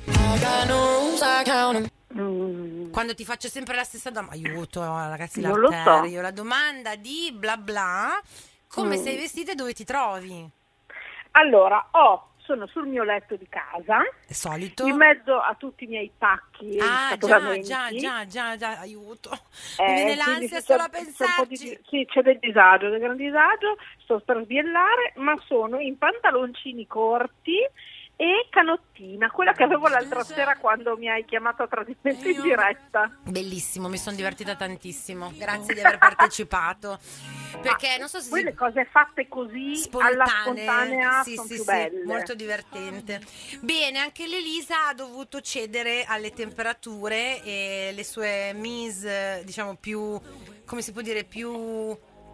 Mm, Quando ti faccio sempre la stessa domanda, aiuto ragazzi, Non lo so. l'arterio, la domanda di bla bla, come Mm. sei vestita e dove ti trovi? Allora, ho, sono sul mio letto di casa, È solito? in mezzo a tutti i miei pacchi e Ah, già, scatolamenti. già, già, già, già, aiuto. Eh, Mi viene quindi l'ansia c'è- solo a c'è un po' di- pensarci. sì, c'è del disagio, del gran disagio, sto per sbiellare, ma sono in pantaloncini corti e canottina, quella che avevo l'altra sera quando mi hai chiamato a tradimento in diretta. Bellissimo, mi sono divertita tantissimo. Grazie di aver partecipato. Perché non so se Poi le cose fatte così alla spontanea sì, sono sì, più sì, belle. molto divertente. Bene, anche l'Elisa ha dovuto cedere alle temperature e le sue mise, diciamo più, come si può dire, più...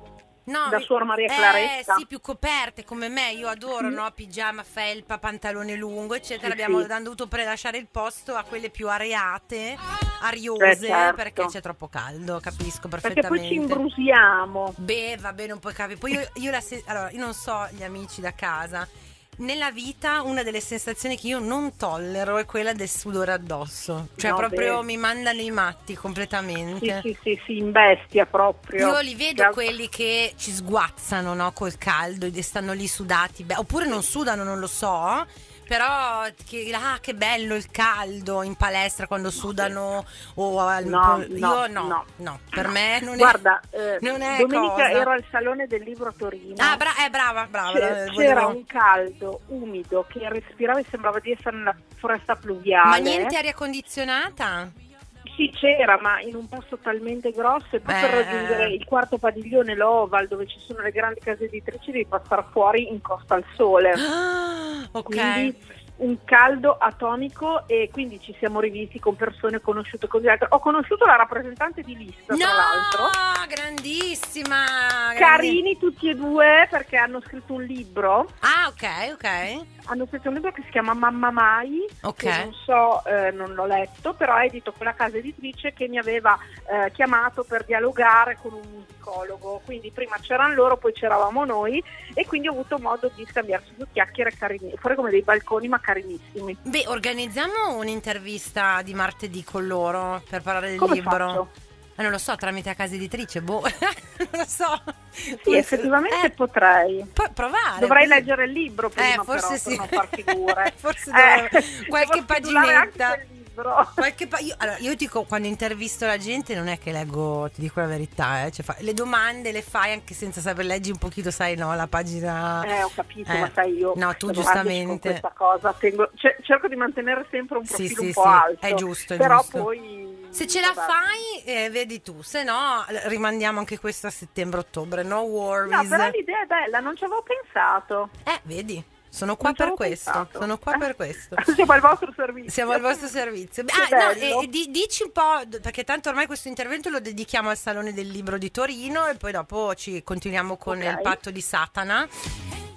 No, Da Suor Maria eh, Claretta. sì, più coperte come me, io adoro, no? Pigiama, felpa, pantalone lungo, eccetera. Sì, Abbiamo sì. dovuto prelasciare il posto a quelle più areate, ariose, Eh, certo. perché c'è troppo caldo, capisco Perché perfettamente. poi ci imbrusiamo. Beh, va bene, non puoi capire. Poi io, io la se- allora, io non so gli amici da casa. Nella vita una delle sensazioni che io non tollero è quella del sudore addosso. Cioè No, proprio beh. mi manda nei matti Sì, completamente. sì, sì, sì, in bestia proprio. Io li vedo Cioè, quelli che ci sguazzano, no, col caldo e stanno lì sudati. Beh, oppure non sudano, non lo so. Però che, ah, che bello il caldo in palestra quando sudano o al No, io no, no, no. no, per me non Guarda, è eh, non è domenica cosa. ero al Salone del Libro a Torino. Ah, bra- eh, brava, brava. C'è- eh, c'era volevo- un caldo umido che respirava e sembrava di essere nella foresta pluviale. Ma niente aria condizionata? Sì, c'era, ma in un posto talmente grosso e poi Eh. per raggiungere il quarto padiglione, l'Oval, dove ci sono le grandi case editrici, devi passare fuori in Costa al Sole. Ah, ok. Quindi un caldo atonico, e quindi ci siamo rivisti con persone conosciute così. Ho conosciuto la rappresentante di lista, No, tra l'altro. grandissima. grandi- Carini tutti e due, perché hanno scritto un libro. Ah, ok, ok. Hanno scritto un libro che si chiama Mamma Mai, Ok. che non so, eh, non l'ho letto, però è edito quella casa editrice che mi aveva eh, chiamato per dialogare con un musicologo. Quindi prima c'erano loro, poi c'eravamo noi, e quindi ho avuto modo di scambiarci due chiacchiere carini, fuori come dei balconi ma carinissimi. Beh, organizziamo un'intervista di martedì con loro per parlare del Come libro. faccio? Eh, non lo so, tramite a casa editrice, boh. Non lo so. Sì, effettivamente eh, potrei. pu- provare. Dovrei così- leggere il libro prima, Eh, forse però, sì. per non far figure. Forse Eh, devo- qualche devo schedulare anche paginetta. quel libro. Qualche pa- io, allora, io dico, quando intervisto la gente non è che leggo, ti dico la verità, eh, cioè, fa- le domande le fai anche senza saper, leggi un pochino, sai, no, la pagina. Eh, ho capito, Eh, ma sai, io no, tu sono giustamente. anche con questa cosa tengo, ce- cerco di mantenere sempre un Sì, profilo sì, un po' sì, alto. è giusto, è però giusto. poi Se ce la vabbè. fai, eh, vedi tu, se no l- rimandiamo anche questo a settembre-ottobre, no worries. No, però l'idea è bella, non ci avevo pensato. Eh, vedi, sono qua Non ci per avevo questo, pensato. sono qua Eh, per questo. Siamo al vostro servizio. Siamo al vostro servizio. Che Ah, no, bello. e, e di- dici un po', d- perché tanto ormai questo intervento lo dedichiamo al Salone del Libro di Torino e poi dopo ci continuiamo con Ok. il patto di Satana.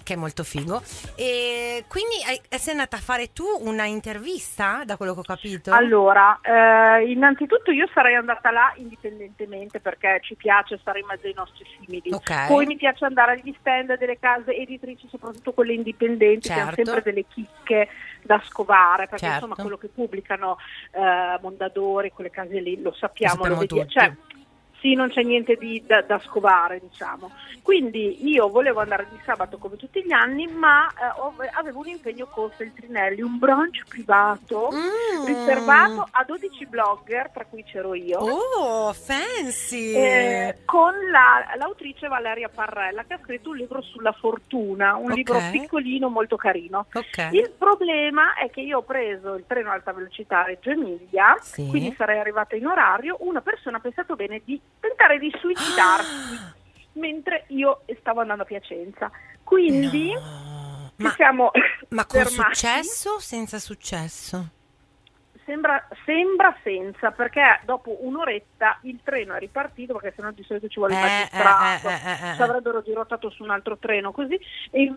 che è molto figo. E quindi hai, sei andata a fare tu una intervista, da quello che ho capito? Allora, eh, innanzitutto io sarei andata là indipendentemente perché ci piace stare in mezzo ai nostri simili. Okay. Poi mi piace andare agli stand delle case editrici, soprattutto quelle indipendenti, certo. che hanno sempre delle chicche da scovare, perché certo. insomma quello che pubblicano eh, Mondadori, quelle case lì, lo sappiamo, lo lo sappiamo vediamo. tutti. Cioè, sì, non c'è niente di, da, da scovare, diciamo. Quindi io volevo andare di sabato come tutti gli anni, ma eh, ho- avevo un impegno con Feltrinelli, un brunch privato Mm. riservato a dodici blogger, tra cui c'ero io, Oh, fancy! eh, con la- l'autrice Valeria Parrella, che ha scritto un libro sulla fortuna, un Ok. libro piccolino, molto carino. Ok. Il problema è che io ho preso il treno alta velocità a Reggio Emilia, Sì. quindi sarei arrivata in orario. Una persona ha pensato bene di tentare di suicidarsi mentre io stavo andando a Piacenza. Quindi No. ci Ma, siamo ma con fermati. successo o senza successo? Sembra, sembra senza, perché dopo un'oretta il treno è ripartito, perché sennò di solito ci vuole il Eh, magistrato, eh, eh, eh, eh. ci avrebbero dirottato su un altro treno così, e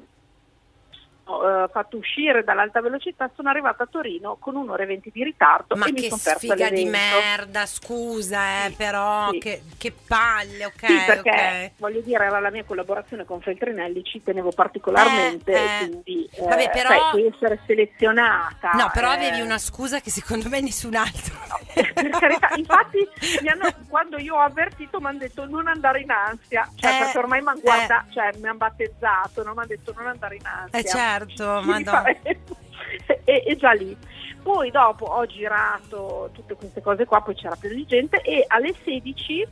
ho eh, fatto uscire dall'alta velocità, sono arrivata a Torino con un'ora e venti di ritardo Ma e mi che sono persa sfiga di l'evento. merda, scusa, eh, Sì, però sì. che, che palle, ok? Sì, perché ok. voglio dire, era la mia collaborazione con Feltrinelli, ci tenevo particolarmente, Eh, eh. quindi eh, Vabbè, però- sai, puoi essere selezionata. No, però eh, avevi una scusa che secondo me nessun altro. per carità, infatti mi hanno, quando io ho avvertito mi hanno detto non andare in ansia, cioè Eh, perché ormai mi hanno eh. guardato, cioè mi hanno battezzato, non mi hanno detto non andare in ansia. Eh certo, Ci madonna. rifaremo. e, e già lì. Poi dopo ho girato tutte queste cose qua, poi c'era più di gente e alle sedici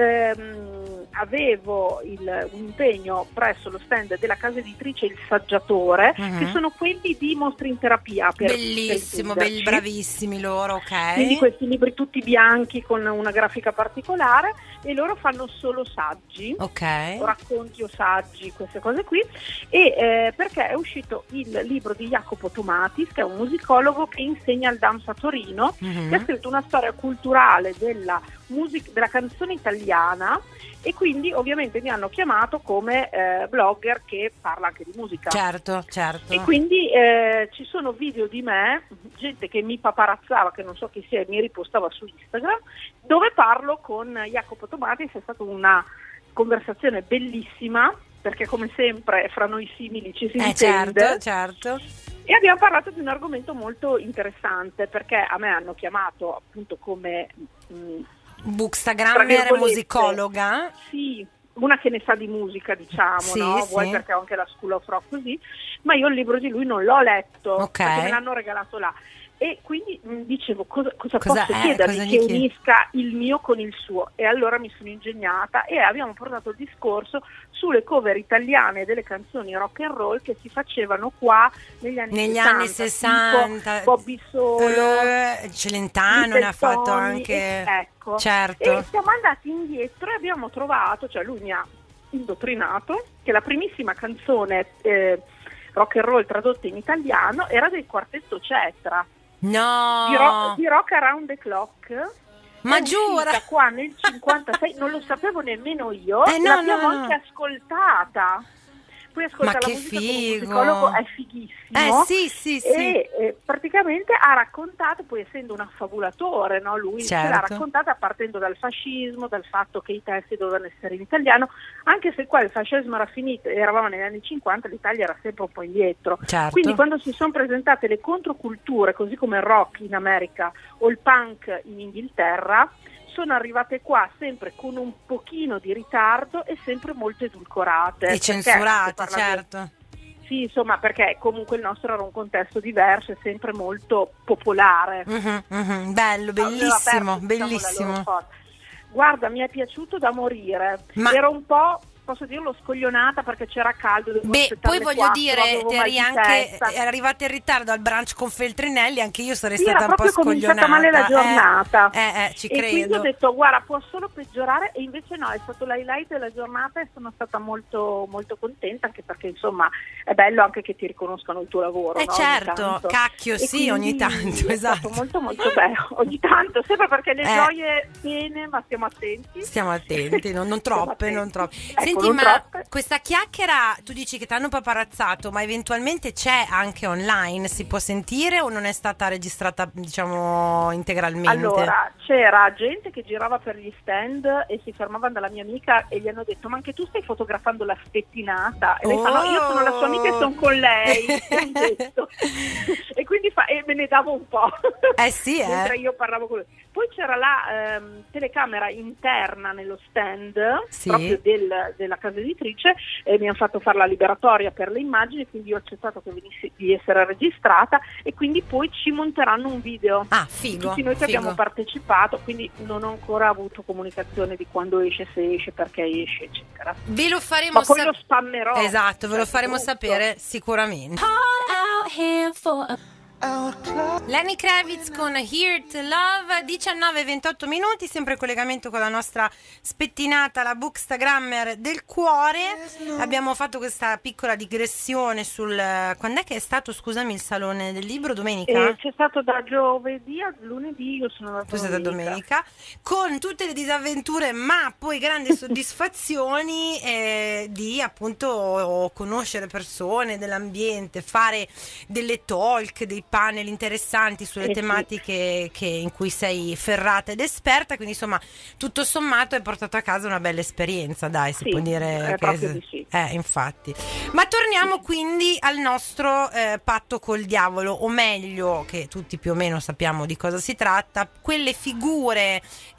ehm, avevo il, un impegno presso lo stand della casa editrice Il Saggiatore, Mhm. che sono quelli di Mostri in terapia. Per, Bellissimo, per belli, bravissimi loro, ok? Quindi questi libri tutti bianchi con una grafica particolare, e loro fanno solo saggi. Ok. O racconti o saggi, queste cose qui, e eh, perché è uscito il libro di Jacopo Tomatis, che è un musicologo che insegna al Dams a Torino, Mhm. che ha scritto una storia culturale della, music- della canzone italiana, e quindi ovviamente mi hanno chiamato come eh, blogger che parla anche di musica. Certo, certo. E quindi eh, ci sono video di me, gente che mi paparazzava, che non so chi sia, e mi ripostava su Instagram, dove parlo con Jacopo Tomatis. È stata una conversazione bellissima, perché come sempre fra noi simili ci si Eh intende. certo, certo. E abbiamo parlato di un argomento molto interessante, perché a me hanno chiamato appunto come mh, tra Bookstagrammer, virgolette, musicologa. sì, una che ne sa di musica, diciamo, Sì, no? sì. Vuoi perché ho anche la School of Rock così, ma io il libro di lui non l'ho letto, Ok. perché me l'hanno regalato là. E quindi mh, dicevo cosa, cosa Cosa- posso eh, chiedergli cosa gli che chiedi? unisca il mio con il suo, e allora mi sono ingegnata e abbiamo portato il discorso sulle cover italiane delle canzoni rock and roll che si facevano qua negli anni Negli sessanta, anni sessanta. tipo Bobby Solo, Eh, Celentano ne ha fatto Tony, anche. e- ecco. Certo. E siamo andati indietro e abbiamo trovato, cioè lui mi ha indottrinato, che la primissima canzone eh, rock and roll tradotta in italiano era del quartetto Cetra, No. di, ro- di Rock Around the Clock. Ma È uscita giura? qua nel cinquantasei, non lo sapevo nemmeno io, Eh, no, l'abbiamo no, no. anche ascoltata. Poi ascolta Ma la che musica come figo. musicologo, è fighissimo. Eh sì, sì, sì. E eh, praticamente ha raccontato, poi essendo un affabulatore, no, lui ce l'ha Certo. raccontata partendo dal fascismo, dal fatto che i testi dovevano essere in italiano, anche se qua il fascismo era finito, eravamo negli anni cinquanta, l'Italia era sempre un po' indietro. Certo. Quindi quando si sono presentate le controculture, così come il rock in America o il punk in Inghilterra, sono arrivate qua sempre con un pochino di ritardo e sempre molto edulcorate. E Perché censurate, si parla di- certo. Sì, insomma, perché comunque il nostro era un contesto diverso e sempre molto popolare. Mhm, mhm. Bello, Aveva bellissimo, aperto, diciamo, la loro bellissimo. porta. Guarda, mi è piaciuto da morire. Ma- Ero un po', posso dirlo, scoglionata perché c'era caldo. dovevo Beh, aspettare poi le voglio quattro, dire, avevo ti mal eri di anche testa. eri arrivata in ritardo al brunch con Feltrinelli, anche io sarei Sì, stata era un po' proprio cominciata scoglionata. male la giornata. Eh, eh, eh, ci e quindi ho credo. detto, guarda, può solo peggiorare, e invece no, è stato l'highlight della giornata e sono stata molto molto contenta, anche perché insomma è bello anche che ti riconoscano il tuo lavoro. Eh no? Ogni certo, tanto. cacchio, E sì, ogni quindi tanto, è esatto. stato molto molto bello, ogni tanto, sempre perché le Eh. gioie bene, ma stiamo attenti. Stiamo attenti, non, non Stiamo troppe, non attenti. troppe. Ecco, Senti, con un ma drop. questa chiacchiera, tu dici che ti hanno paparazzato, ma eventualmente c'è anche online? Si può sentire o non è stata registrata, diciamo, integralmente? Allora, c'era gente che girava per gli stand e si fermavano dalla mia amica e gli hanno detto: ma anche tu stai fotografando la spettinata? E lei Oh! fa: no, io sono la sua amica e sono con lei. E detto. E quindi fa, e me ne davo un po'. Eh sì, eh. Mentre io parlavo con lui. Poi c'era la ehm, telecamera interna nello stand, Sì. proprio del, della casa editrice, e mi hanno fatto fare la liberatoria per le immagini, quindi io ho accettato che venisse, di essere registrata, e quindi poi ci monteranno un video. Ah, figo. Tutti noi che figo. abbiamo partecipato, quindi non ho ancora avuto comunicazione di quando esce, se esce, perché esce, eccetera. Ve lo faremo Ma poi sap- lo spammerò. Esatto, ve lo Cioè, faremo tutto. sapere sicuramente. Lenny Kravitz con Here to Love, diciannove e ventotto minuti, sempre in collegamento con la nostra spettinata, la Bookstagrammer del cuore. Abbiamo fatto questa piccola digressione sul... Quando è che è stato, scusami, il salone del libro? Domenica? E c'è stato da giovedì a lunedì, io sono andata Tu sei stata domenica. domenica, con tutte le disavventure ma poi grandi soddisfazioni eh, di appunto conoscere persone dell'ambiente, fare delle talk, dei panel interessanti sulle Eh sì. tematiche che, in cui sei ferrata ed esperta, quindi insomma tutto sommato hai portato a casa una bella esperienza, dai, si Sì, può dire eh, che proprio di sì. eh, infatti. Ma torniamo quindi al nostro eh, patto col diavolo, o meglio, che tutti più o meno sappiamo di cosa si tratta, quelle figure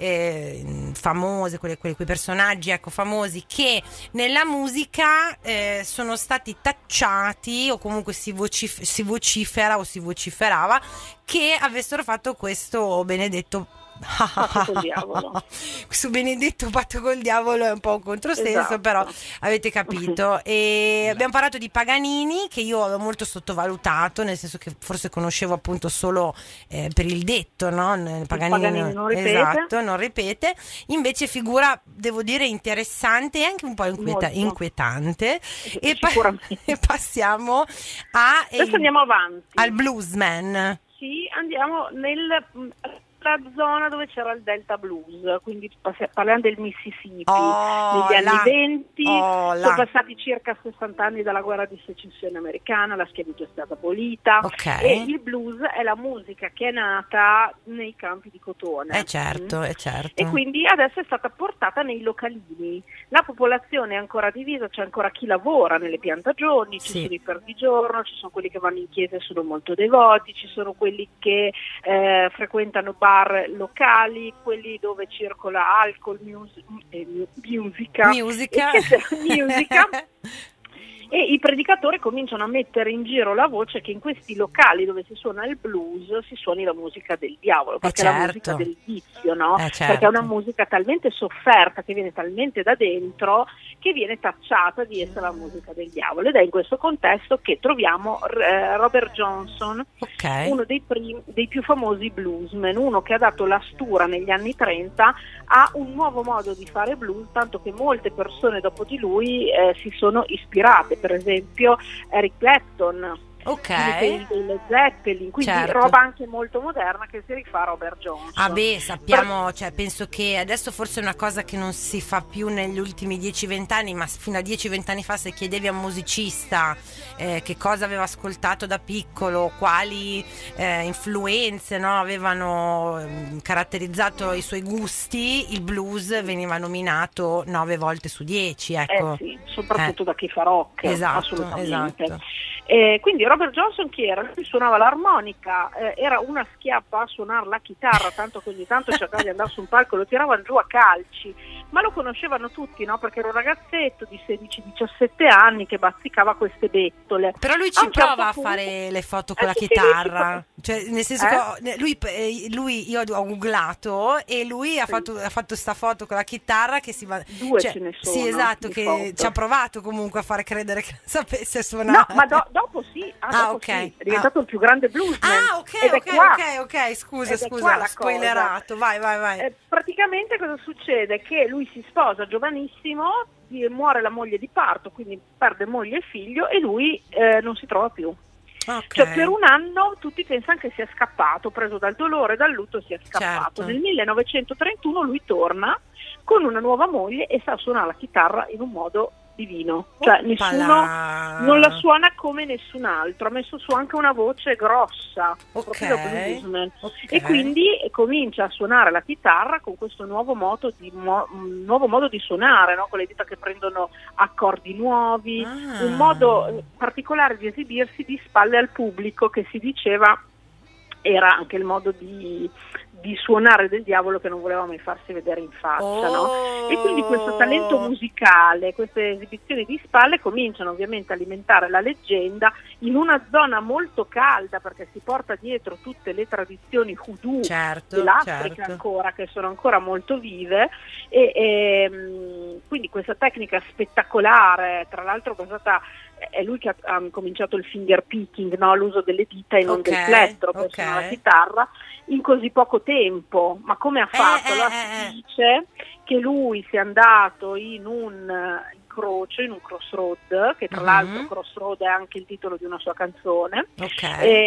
eh, famose, quelle, quelle, quei personaggi ecco famosi che nella musica eh, sono stati tacciati, o comunque si, vocif- si vocifera o si vociferava che avessero fatto questo benedetto Patto col diavolo. questo benedetto patto col diavolo è un po' un controsenso, Esatto. però avete capito. E abbiamo parlato di Paganini, che io avevo molto sottovalutato, nel senso che forse conoscevo appunto solo eh, per il detto, no? Paganini, Paganini non ripete. esatto, non ripete. Invece figura, devo dire, interessante e anche un po' inquieta- Molto. inquietante. E, pa- Sicuramente. e passiamo a Adesso il- andiamo avanti. al bluesman. Sì, andiamo nel la zona dove c'era il Delta Blues, quindi pass- parliamo del Mississippi, Oh, negli anni là. venti, Oh, là. sono passati circa sessanta anni dalla guerra di secessione americana, la schiavitù è stata abolita, Ok. e il blues è la musica che è nata nei campi di cotone. Eh certo, Mm. eh certo. E quindi adesso è stata portata nei localini. La popolazione è ancora divisa, c'è ancora chi lavora nelle piantagioni, ci Sì. sono i perdigiorno, ci sono quelli che vanno in chiesa e sono molto devoti, ci sono quelli che eh, frequentano bar locali, quelli dove circola alcol, mus- eh, musica, Musica. e, musica. E i predicatori cominciano a mettere in giro la voce che in questi locali dove si suona il blues si suoni la musica del diavolo, perché Eh, è la certo. musica del vizio, no? Eh, certo. Perché è una musica talmente sofferta, che viene talmente da dentro, che viene tacciata di essere la musica del diavolo. Ed è in questo contesto che troviamo eh, Robert Johnson, Ok. uno dei, prim- dei più famosi bluesmen, uno che ha dato la stura negli anni trenta a un nuovo modo di fare blues, tanto che molte persone dopo di lui eh, si sono ispirate, per esempio Eric Clapton, Ok. dei dei Led Zeppelin, quindi Certo. roba anche molto moderna che si rifà a Robert Johnson. Ah beh, sappiamo, cioè penso che adesso forse è una cosa che non si fa più negli ultimi dieci venti anni, ma fino a dieci venti anni fa, se chiedevi a un musicista eh, che cosa aveva ascoltato da piccolo, quali eh, influenze, no, avevano eh, caratterizzato i suoi gusti, il blues veniva nominato nove volte su dieci, ecco. Eh sì, soprattutto da chi fa rock, Esatto, assolutamente. esatto. Eh, quindi Robert Johnson chi era? Lui suonava l'armonica, eh, era una schiappa a suonare la chitarra, tanto che ogni tanto cercava di andare su un palco, lo tiravano giù a calci, ma lo conoscevano tutti, no? Perché era un ragazzetto di sedici diciassette anni che bazzicava queste bettole. Però lui A ci un certo prova a punto- fare le foto con Eh, la sì, sì, chitarra, sì, cioè nel senso Eh? che ho- lui, eh, lui io ho googlato e lui ha Sì. fatto ha fatto sta foto con la chitarra che si va, Due cioè, ce ne sì, sono esatto, di che foto. ci ha provato comunque a fare credere che sapesse No, suonare. ma do- dopo sì, ah, Ah, dopo ok. sì, è diventato Ah. il più grande bluesman. Ah, ok, ed è ok, qua. ok, ok, scusa, Ed è scusa, qua la ho spoilerato, vai, vai, vai. Eh, praticamente cosa succede? Che lui si sposa giovanissimo, di- muore la moglie di parto, quindi perde moglie e figlio, e lui eh, non si trova più. Okay. Cioè per un anno tutti pensano che sia scappato, preso dal dolore, dal lutto, sia scappato. Certo. Nel millenovecentotrentuno lui torna con una nuova moglie e sa suonare la chitarra in un modo divino, cioè Oppala. nessuno non la suona come nessun altro, ha messo su anche una voce grossa, Ok, proprio da bluesman. ok. E quindi comincia a suonare la chitarra con questo nuovo modo di, mo- un nuovo modo di suonare, no? Con le dita che prendono accordi nuovi, Ah. un modo particolare di esibirsi di spalle al pubblico, che si diceva era anche il modo di, di suonare del diavolo, che non voleva mai farsi vedere in faccia, Oh. no? E quindi questo talento musicale, queste esibizioni di spalle cominciano ovviamente a alimentare la leggenda in una zona molto calda, perché si porta dietro tutte le tradizioni voodoo Certo, dell'Africa certo. ancora, che sono ancora molto vive, e, e quindi questa tecnica spettacolare, tra l'altro basata, è lui che ha, ha cominciato il finger picking, no? L'uso delle dita e non Ok, del plettro per ok. suonare la chitarra in così poco tempo. Ma come ha fatto? Eh, Allora eh, si dice che lui sia andato in un eh, incrocio, in un crossroad, che tra Mhm. l'altro Crossroad è anche il titolo di una sua canzone, Ok.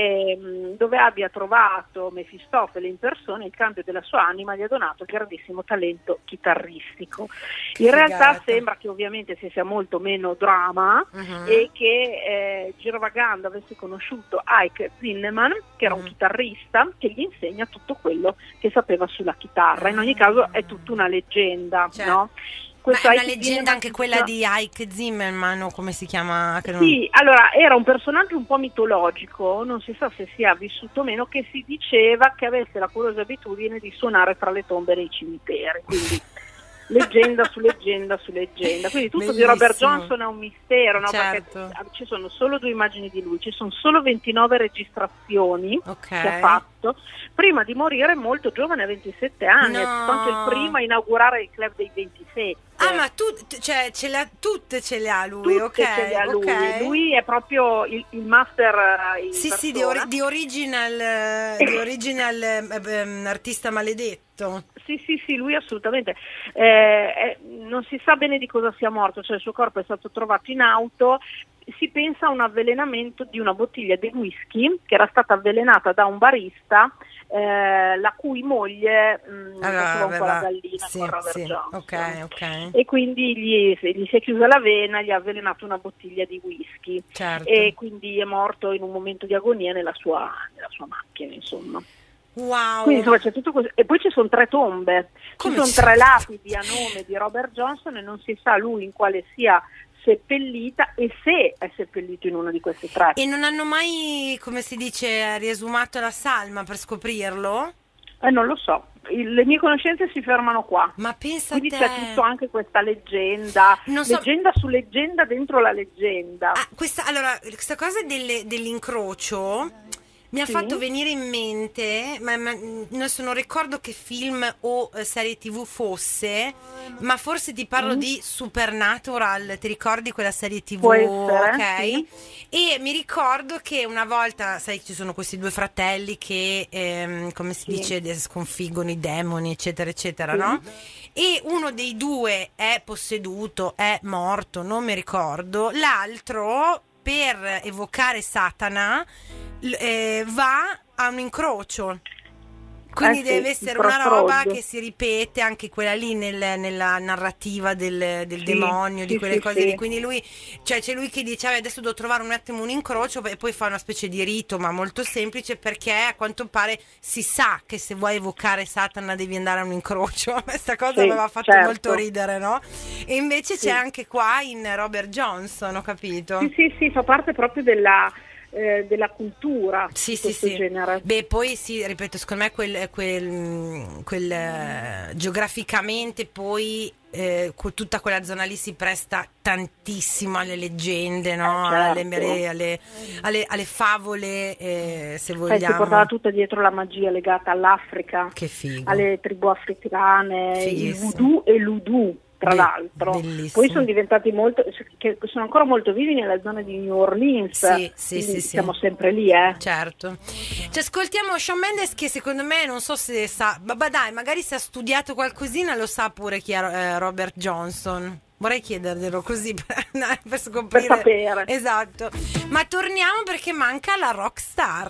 ehm, dove abbia trovato Mefistofele in persona, il cambio della sua anima gli ha donato il grandissimo talento chitarristico. Che In realtà figata. sembra che ovviamente si sia molto meno drama Mhm. e che eh, girovagando avesse conosciuto Ike Zinnemann, che era un Mm. chitarrista, che gli insegna tutto quello che sapeva sulla chitarra. In ogni caso è tutta una leggenda, Certo. no? Ma Questo è una Ike leggenda Zinnemann anche quella di Ike Zimmerman, o come si chiama? Che non- Sì, allora era un personaggio un po' mitologico, non si sa se sia vissuto o meno, che si diceva che avesse la curiosa abitudine di suonare tra le tombe nei cimiteri, quindi leggenda su leggenda su leggenda. Quindi tutto di Robert Bellissimo. Johnson è un mistero, no? Certo. Perché ci sono solo due immagini di lui, ci sono solo ventinove registrazioni Ok. che ha fatto prima di morire molto giovane, a ventisette anni, No. è stato anche il primo a inaugurare il club dei ventisette. Ah, ma tu, t- cioè, ce l'ha, tutte ce le ha lui, Tutte ok? ce le ha lui. ok. Lui è proprio il, il master eh, in Sì, sì, di, persona. ori- di original, eh, di original eh, ehm, artista maledetto. Sì, sì, sì, lui assolutamente. Eh, eh, non si sa bene di cosa sia morto, cioè il suo corpo è stato trovato in auto. Si pensa a un avvelenamento di una bottiglia di whisky che era stata avvelenata da un barista, eh, la cui moglie mh, Allora, faceva un po' aveva- la gallina sì, con Robert sì, Johnson. ok, ok. E quindi gli, gli si è chiusa la vena, gli ha avvelenato una bottiglia di whisky. Certo. E quindi è morto in un momento di agonia nella sua, nella sua macchina, insomma. Wow. Quindi insomma c'è tutto così. E poi ci sono tre tombe, Come ci sono c'è? tre lapidi a nome di Robert Johnson e non si sa lui in quale sia seppellita e se è seppellito in una di queste tre. E non hanno mai, come si dice, riesumato la salma per scoprirlo? Eh, non lo so, Il- le mie conoscenze si fermano qua. Ma pensa a Quindi te. c'è tutto anche questa leggenda, Non so- leggenda su leggenda dentro la leggenda. Ah, questa, allora, questa cosa delle- dell'incrocio mi ha Sì. fatto venire in mente, ma, ma adesso non ricordo che film o eh, serie tv fosse, ma forse ti parlo Mm. di Supernatural, ti ricordi quella serie tv? Può essere, ok? sì. E mi ricordo che una volta, sai, ci sono questi due fratelli che, ehm, come si Sì. dice, de- sconfiggono i demoni, eccetera, eccetera, Sì. no? E uno dei due è posseduto, è morto, non mi ricordo, l'altro per evocare Satana l- eh, va a un incrocio. Quindi Eh sì, deve il essere una roba crossroad. che si ripete anche quella lì nel- nella narrativa del, del Sì, demonio, di sì, quelle sì, cose sì. lì. Quindi lui, cioè c'è lui che dice "Ah, adesso devo trovare un attimo un incrocio", e poi fa una specie di rito, ma molto semplice, perché a quanto pare si sa che se vuoi evocare Satana devi andare a un incrocio. Questa cosa Sì, aveva fatto certo. molto ridere, no? E invece Sì. c'è anche qua in Robert Johnson, ho capito. Sì, sì, sì, fa parte proprio della, eh, della cultura Sì, di sì, questo sì. genere. Beh, poi sì, ripeto, secondo me quel, quel, quel, eh, geograficamente poi eh, co- tutta quella zona lì si presta tantissimo alle leggende, no? Eh, certo. alle, alle, alle, alle- alle favole, eh, se Eh, si vogliamo. portava tutta dietro la magia legata all'Africa, Che figo. alle tribù africane, il Fighissimo. voodoo e l'udu, tra Be- l'altro. bellissimo. Poi sono diventati molto, che sono ancora molto vivi nella zona di New Orleans. Sì, sì, Quindi sì, sì. siamo sempre lì, eh. Certo. Ci ascoltiamo Shawn Mendes, che secondo me, non so se sa, ma ma dai, magari se ha studiato qualcosina lo sa pure chi è eh, Robert Johnson. Vorrei chiederglielo così per, per scoprire. Per sapere. Esatto. Ma torniamo perché manca la rockstar.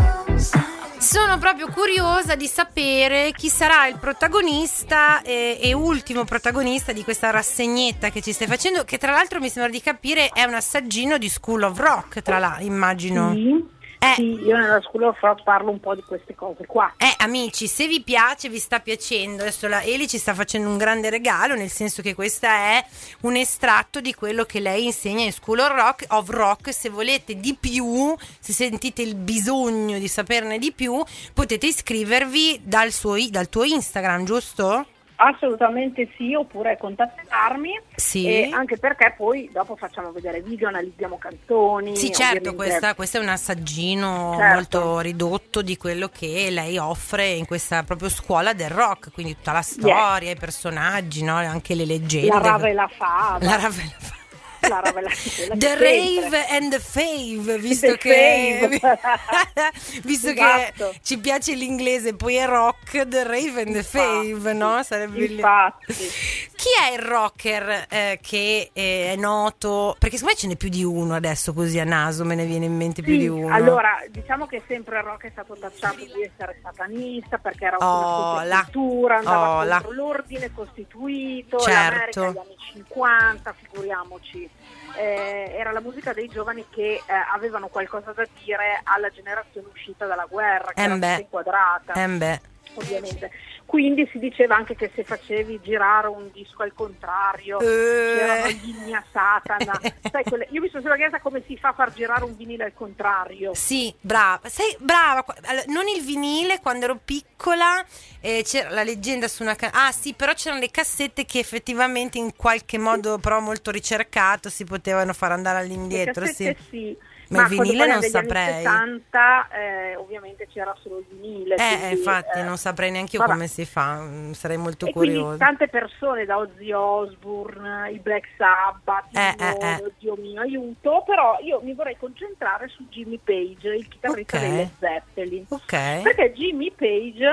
Sono proprio curiosa di sapere chi sarà il protagonista e, e ultimo protagonista di questa rassegnetta che ci stai facendo, che tra l'altro mi sembra di capire è un assaggino di School of Rock, tra l'altro, immagino. Sì. Eh. Sì, io nella School of Rock parlo un po' di queste cose qua. Eh, amici, se vi piace, vi sta piacendo, adesso la Eli ci sta facendo un grande regalo, nel senso che questa è un estratto di quello che lei insegna in School of Rock, of Rock. Se volete di più, se sentite il bisogno di saperne di più, potete iscrivervi dal, suo, dal tuo Instagram, giusto? Assolutamente sì, oppure contattarmi, sì. E anche perché poi dopo facciamo vedere video, analizziamo canzoni. Sì, certo, ovviamente. questa, questo è un assaggino Certo. molto ridotto di quello che lei offre in questa proprio scuola del rock, quindi tutta la storia, yes. I personaggi, no? Anche le leggende. La rave e la fava. La rave e la fava. La rave, la, la The Rave and the Fave, visto the che fave. visto Esatto. che ci piace l'inglese, poi è rock, The Rave and the Infatti, Fave, no? Sarebbe infatti. Chi è il rocker eh, che eh, è noto? Perché secondo me ce n'è più di uno adesso, così a naso me ne viene in mente più Sì, di uno. allora, diciamo che sempre il rock è stato tacciato di essere satanista perché era Oh, una là. cultura, andava Oh, là. contro l'ordine costituito, Certo. l'America degli anni cinquanta, figuriamoci. Eh, era la musica dei giovani che eh, avevano qualcosa da dire alla generazione uscita dalla guerra, che Eh era beh. tutta inquadrata, Eh beh. ovviamente. Quindi si diceva anche che se facevi girare un disco al contrario, Eh. c'erano gli inni a Satana. Sai, quelle- io mi sono sempre chiesta come si fa a far girare un vinile al contrario. Sì, brava, sei brava. Allora, non il vinile, quando ero piccola eh, c'era la leggenda su una ca- ah sì, però c'erano le cassette che effettivamente in qualche modo però molto ricercato si potevano far andare all'indietro, Le sì. cassette sì. Ma il quando vinile non parliamo degli saprei. anni settanta eh, ovviamente c'era solo il vinile. Eh, quindi, infatti eh, non saprei neanche io vabbè. come si fa, mm, sarei molto E quindi curiosa. tante persone, da Ozzy Osbourne, i Black Sabbath, Eh, i eh, Mono, eh. Dio mio aiuto, però io mi vorrei concentrare su Jimmy Page, il chitarrista Ok. dei Led Zeppelin. Ok. Perché Jimmy Page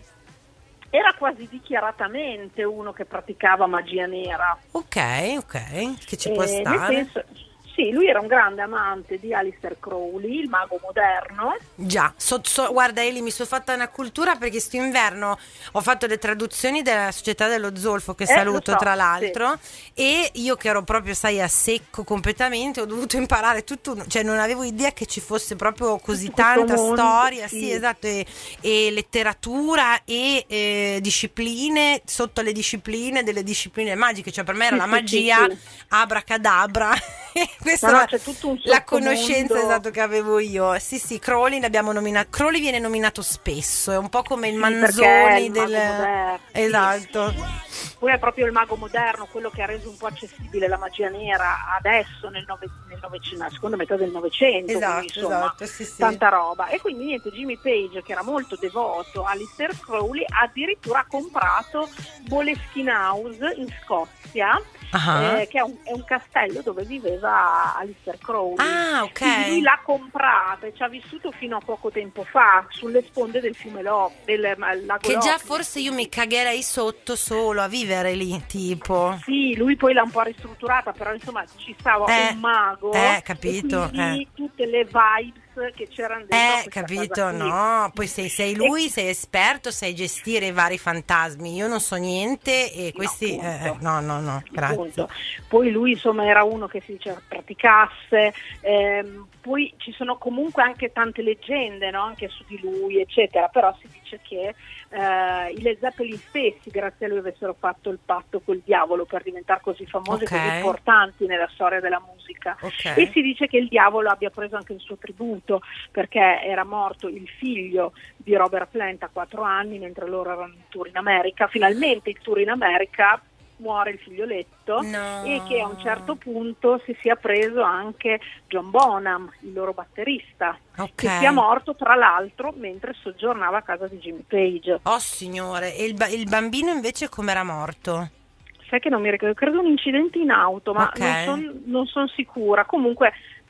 era quasi dichiaratamente uno che praticava magia nera. Ok, ok, che ci può Eh, nel stare. senso, sì, lui era un grande amante di Aleister Crowley, il mago moderno. Già, so- so- guarda Eli, mi sono fatta una cultura perché sto inverno ho fatto le traduzioni della Società dello Zolfo, che Eh, saluto lo so, tra l'altro, e io che ero proprio, sai, a secco completamente, ho dovuto imparare tutto, cioè non avevo idea che ci fosse proprio così Tutto questo tanta mondo, storia, sì. sì, esatto, e, e letteratura e eh, discipline, sotto le discipline delle discipline magiche, cioè per me era Sì, la sì, magia, sì, sì. abracadabra. Questa No, no, era c'è tutto un la sottomondo. conoscenza esatto che avevo io. Sì, sì, Crowley l'abbiamo nominato. Crowley viene nominato spesso, è un po' come il Sì, Manzoni perché è il del mago moderno, sì. esatto. Poi è proprio il mago moderno quello che ha reso un po' accessibile la magia nera adesso nel nove- nel Novecento, nella seconda metà del Novecento, Esatto, quindi, insomma, esatto, sì, sì. tanta roba. E quindi niente, Jimmy Page, che era molto devoto a Aleister Crowley, addirittura ha comprato Boleskine House in Scozia, Ah. eh, che è un, è un castello dove viveva Aleister Crowley. Ah, ok. Quindi lui l'ha comprata e ci ha vissuto fino a poco tempo fa sulle sponde del fiume Lo, del eh, lago Che già Loch. forse io mi cagherei sotto solo a vivere lì, tipo. Sì, lui poi l'ha un po' ristrutturata, però insomma ci stava Eh, un mago, eh, capito, e quindi eh. tutte le vibes che c'erano dentro Eh, questa capito, casa qui. no, poi sei, sei lui, E- sei esperto, sai gestire i vari fantasmi, io non so niente e questi, appunto. eh, no, no, no, grazie. Appunto. Poi lui insomma era uno che si diceva praticasse, ehm, poi ci sono comunque anche tante leggende, no? Anche su di lui eccetera, però si dice che eh, i Led Zeppelin stessi grazie a lui avessero fatto il patto col diavolo per diventare così famosi Ok. e così importanti nella storia della musica. Ok. E si dice che il diavolo abbia preso anche il suo tributo perché era morto il figlio di Robert Plant a quattro anni mentre loro erano in tour in America. Finalmente il tour in America muore il figlioletto No. e che a un certo punto si sia preso anche John Bonham, il loro batterista, Ok. che sia morto tra l'altro mentre soggiornava a casa di Jimmy Page. Oh signore, e il, ba- il bambino invece com'era morto? Sai che non mi ricordo, credo un incidente in auto, ma Ok. non sono non son sicura. Comunque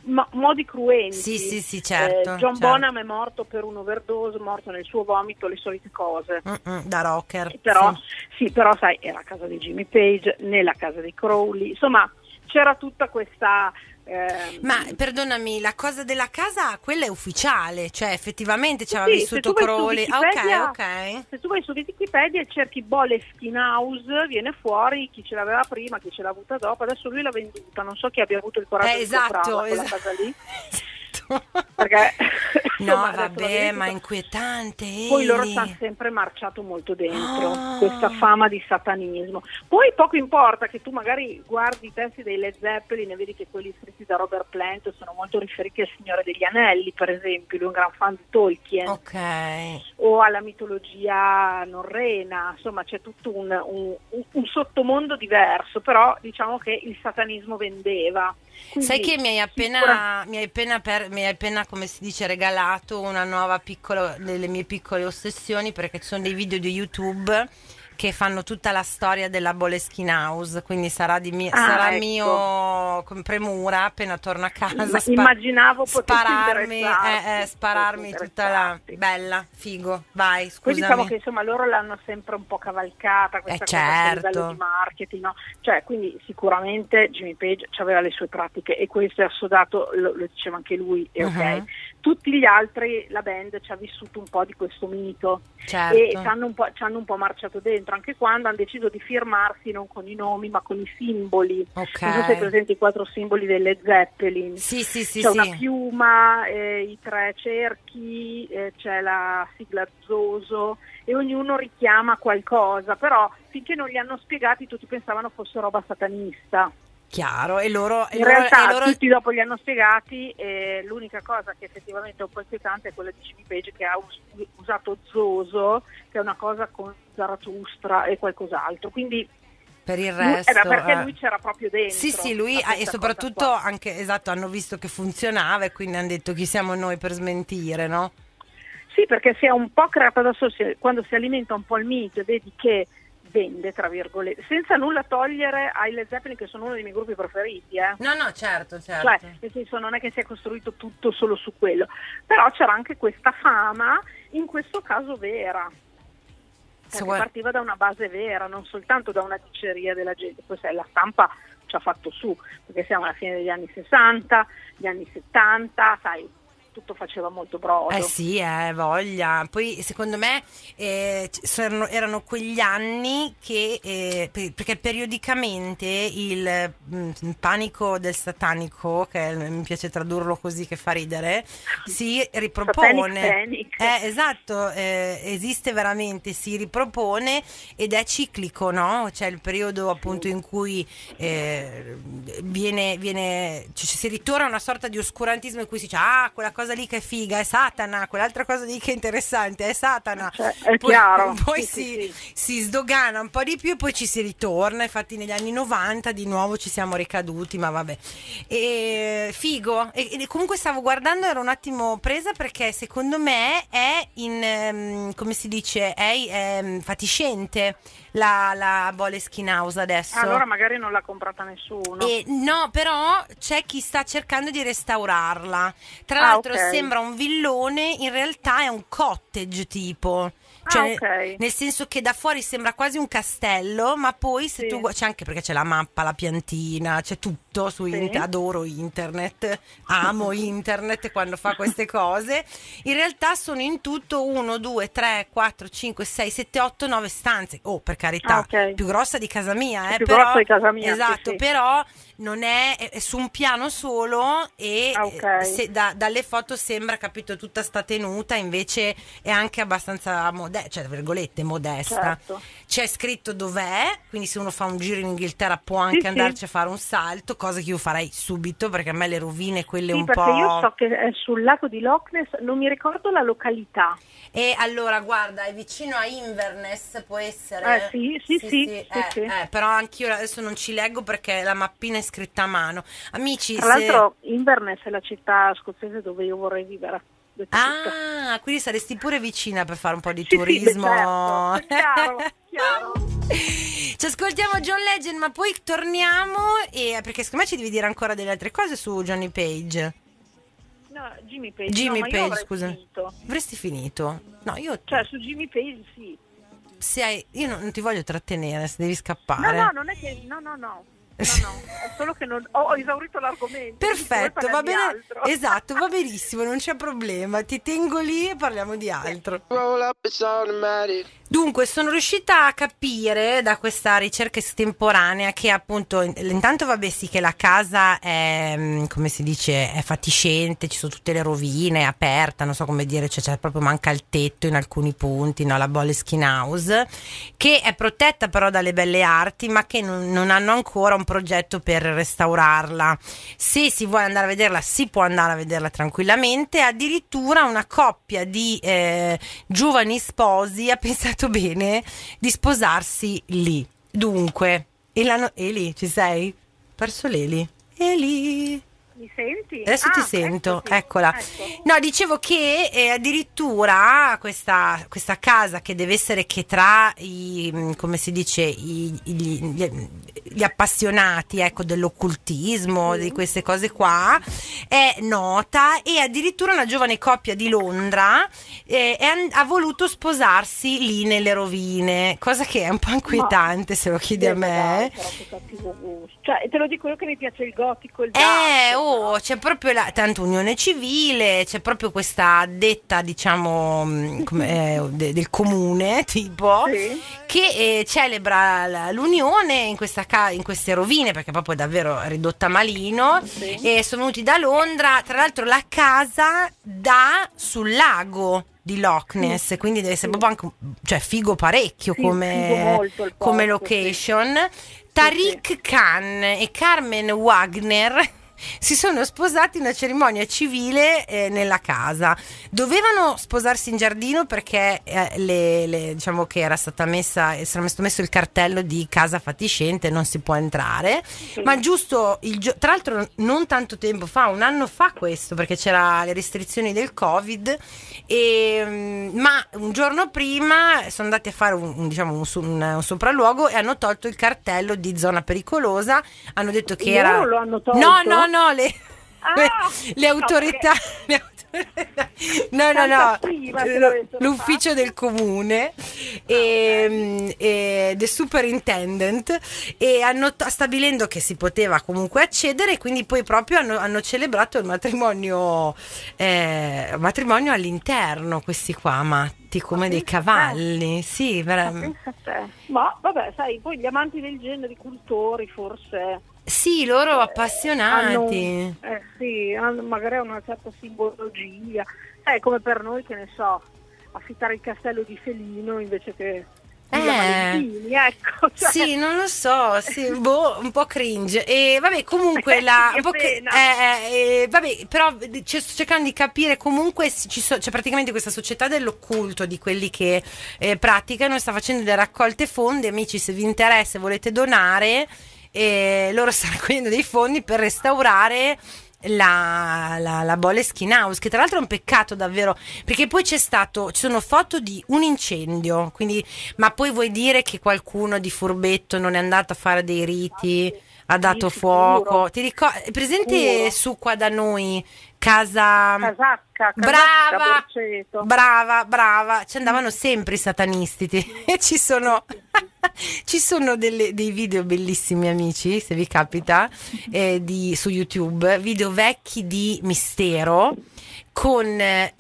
ma- modi cruenti. Sì, sì, sì, certo. Eh, John certo. Bonham è morto per un'overdose, morto nel suo vomito, le solite cose. Mm-mm, da rocker. Però, sì. sì, però sai, era a casa di Jimmy Page, nella casa di Crowley, insomma c'era tutta questa... ehm, Ma perdonami, la cosa della casa, quella è ufficiale, cioè effettivamente ci aveva sì, vissuto se tu vai su Crowley. Ah, ok, Wikipedia- ok. Se tu vai su Wikipedia e cerchi Boleskine House, viene fuori chi ce l'aveva prima, chi ce l'ha avuta dopo. Adesso lui l'ha venduta, non so chi abbia avuto il coraggio Eh, di esatto, comprarla quella esatto. casa lì. Perché No, insomma, adesso vabbè, va bene ma è tutto. inquietante. Poi loro Eli. ci hanno sempre marciato molto dentro Ah. questa fama di satanismo. Poi poco importa che tu magari guardi i testi dei Led Zeppelin e vedi che quelli scritti da Robert Plant sono molto riferiti al Signore degli Anelli, per esempio, lui è un gran fan di Tolkien, Ok. o alla mitologia norrena, insomma c'è tutto un, un- un- un sottomondo diverso, però diciamo che il satanismo vendeva. Quindi, Sai che mi hai appena, sicura- mi hai appena, per- mi hai appena, come si dice, regalato una nuova piccola, delle mie piccole ossessioni, perché ci sono dei video di YouTube che fanno tutta la storia della Boleskine House, quindi sarà, di mio, Ah, sarà ecco. mio con premura appena torno a casa. Ma spa- immaginavo potesse spararmi, interessarti, eh, eh, spararmi potesse tutta la interessarti. bella, figo, vai, Poi scusami. diciamo che insomma loro l'hanno sempre un po' cavalcata questa Eh, cosa a livello certo. di marketing, no? Cioè quindi sicuramente Jimmy Page aveva le sue pratiche e questo è assodato, lo, lo diceva anche lui, e Mhm. ok. Tutti gli altri, la band ci ha vissuto un po' di questo mito Certo. e ci hanno, un po', ci hanno un po' marciato dentro, anche quando hanno deciso di firmarsi non con i nomi ma con i simboli. Ok. Non so se hai presente i quattro simboli delle Zeppelin. Sì, sì, sì, C'è sì. una piuma, eh, i tre cerchi, eh, c'è la sigla Zoso e ognuno richiama qualcosa, però finché non li hanno spiegati tutti pensavano fosse roba satanista. Chiaro, e loro... E In loro, realtà e loro... tutti dopo li hanno spiegati e l'unica cosa che effettivamente è un po' inquietante è quella di Jimmy Page che ha us- usato Zoso, che è una cosa con Zarathustra e qualcos'altro, quindi Per il lui- resto... eh, perché eh. lui c'era proprio dentro. Sì, sì, lui a ha- e questa soprattutto cosa qua. anche, esatto, hanno visto che funzionava e quindi hanno detto chi siamo noi per smentire, no? Sì, perché si è un po' creato adesso, si- quando si alimenta un po' il mito e vedi che vende, tra virgolette, senza nulla togliere ai Led Zeppelin che sono uno dei miei gruppi preferiti, eh. No, no, certo, certo. Cioè, nel senso non è che si è costruito tutto solo su quello, però c'era anche questa fama, in questo caso vera, Se perché vuoi- partiva da una base vera, non soltanto da una diceria della gente. Poi sai, la stampa ci ha fatto su, perché siamo alla fine degli anni sessanta, gli anni settanta, sai, tutto faceva molto brodo. Eh sì, eh, voglia. Poi secondo me eh, c- erano, erano quegli anni che, eh, per- perché periodicamente il, mm, il panico del satanico, che mi piace tradurlo così che fa ridere, si ripropone. Satanic Panic. Eh, esatto, eh, esiste veramente, si ripropone ed è ciclico, no? C'è il periodo appunto in cui eh, viene, viene cioè, si ritorna a una sorta di oscurantismo in cui si dice ah, quella cosa lì che è figa è Satana, quell'altra cosa lì che è interessante è Satana. Cioè, è poi chiaro. poi Sì, si, sì, sì. si sdogana un po' di più e poi ci si ritorna. Infatti negli anni novanta di nuovo ci siamo ricaduti, ma vabbè. E, figo. E, e comunque stavo guardando, ero un attimo presa perché secondo me è in ehm, come si dice, è ehm, fatiscente la, la Boleskine House adesso. Allora magari non l'ha comprata nessuno. E no, però c'è chi sta cercando di restaurarla. Tra Ah, l'altro ok. sembra un villone, in realtà è un cottage tipo. Cioè, Ah, ok. nel senso che da fuori sembra quasi un castello, ma poi se Sì. tu gu- c'è anche perché c'è la mappa, la piantina, c'è tutto su Sì. internet. Adoro internet, amo internet quando fa queste cose. In realtà sono in tutto uno, due, tre, quattro, cinque, sei, sette, otto, nove stanze. Oh, per carità, Ah, ok. più grossa di casa mia, È eh, più però, grossa di casa mia, sì, esatto, sì. però non è, è- è su un piano solo e Ah, ok. eh, se- da- dalle foto sembra, capito, tutta sta tenuta, invece è anche abbastanza modesta, cioè, tra virgolette, modesta. Certo. C'è scritto dov'è, quindi se uno fa un giro in Inghilterra può anche Sì, andarci sì. a fare un salto, cosa che io farei subito perché a me le rovine, quelle Sì, un perché po'... io so che è sul lago di Loch Ness, non mi ricordo la località. E allora, guarda, è vicino a Inverness, può essere? Eh, sì, sì, sì, sì, eh, sì. eh, però anch'io adesso non ci leggo perché la mappina è scritta a mano. Amici, Tra se... l'altro Inverness è la città scozzese dove io vorrei vivere. detto tutto. Ah, quindi saresti pure vicina per fare un po' di Sì, sì, turismo. beh, certo, è chiaro, chiaro. Ci ascoltiamo John Legend, ma poi torniamo e perché secondo me ci devi dire ancora delle altre cose su Johnny Page. No, Jimmy Page. Jimmy no, ma Page, io scusa. Finito. Avresti finito? No, io Cioè, su Jimmy Page sì. se hai, io non, non ti voglio trattenere, se devi scappare. No, no, non è che no, no, no. No, no, è solo che non ho, ho esaurito l'argomento. Perfetto, va bene. Altro. Esatto, va benissimo, non c'è problema. Ti tengo lì e parliamo di altro. Dunque, sono riuscita a capire da questa ricerca estemporanea che appunto intanto vabbè sì che la casa è, come si dice, è fatiscente, ci sono tutte le rovine, è aperta, non so come dire, cioè, cioè proprio manca il tetto in alcuni punti, no? La Boleskine House, che è protetta però dalle belle arti, ma che non, non hanno ancora un progetto per restaurarla. Se si vuole andare a vederla, si può andare a vederla tranquillamente. Addirittura una coppia di eh, giovani sposi ha pensato bene di sposarsi lì. Dunque, Elano, Eli, ci sei? Perso l'Eli. Eli. Mi senti? Adesso ah, ti sento, ecco sì. eccola. Ecco. No, dicevo che eh, addirittura questa, questa casa che deve essere che tra i, come si dice, i, gli, gli, gli appassionati, ecco, dell'occultismo, sì. di queste cose qua, è nota e addirittura una giovane coppia di Londra eh, è, ha voluto sposarsi lì nelle rovine, cosa che è un po' inquietante, ma, se lo chiedi a me. Cioè, te lo dico io che mi piace il gotico, il Eh, dark, oh, no? c'è proprio la, tanto unione civile, c'è proprio questa addetta, diciamo, come, eh, de, del comune, tipo, sì. che eh, celebra la, l'unione in, questa ca- in queste rovine, perché proprio è davvero ridotta malino, sì. E sono venuti da Londra, tra l'altro la casa dà sul lago di Loch Ness, sì. Quindi deve essere sì. proprio anche, cioè figo parecchio, sì, come, figo molto il come posto, location. Sì. Tariq sì, sì. Khan e Carmen Wagner si sono sposati in una cerimonia civile eh, nella casa. Dovevano sposarsi in giardino perché eh, le, le, diciamo che era stata messa era stato messo il cartello di casa fatiscente, non si può entrare, sì. Ma giusto il gio- tra l'altro non tanto tempo fa, un anno fa questo, perché c'era le restrizioni del Covid e, ma un giorno prima sono andati a fare un, un, diciamo, un, un, un sopralluogo e hanno tolto il cartello di zona pericolosa, hanno detto che Loro era lo hanno tolto? no no no le, ah, le, le autorità no, le autorità no no no prima, l'ufficio del comune e, e the superintendent e hanno t- stabilendo che si poteva comunque accedere, quindi poi proprio hanno, hanno celebrato il matrimonio eh, matrimonio all'interno, questi qua matti come dei cavalli, sì, veramente. Ma vabbè, sai, poi gli amanti del genere, i cultori forse. Sì, loro appassionati. Hanno, eh sì, hanno magari una certa simbologia. È come per noi, che ne so, affittare il castello di Felino invece che eh, Valentini, ecco. Cioè. Sì, non lo so, sì, boh, un po' cringe. E vabbè, comunque la un po' che, eh, eh, vabbè, però sto cercando di capire, comunque ci so, c'è praticamente questa società dell'occulto di quelli che eh, praticano, sta facendo delle raccolte fondi. Amici, se vi interessa e volete donare, e loro stanno raccogliendo dei fondi per restaurare la, la, la Boleskine House, che tra l'altro è un peccato davvero, perché poi c'è stato, ci sono foto di un incendio, quindi, ma poi vuoi dire che qualcuno di furbetto non è andato a fare dei riti, ha dato sì, fuoco? Ti ricordi, è presente sicuro. Su qua da noi casa Casacca, Casacca brava Borceto. brava brava ci andavano sempre i satanisti e ci sono ci sono delle, dei video bellissimi, amici, se vi capita, eh, di, su YouTube, video vecchi di mistero con eh,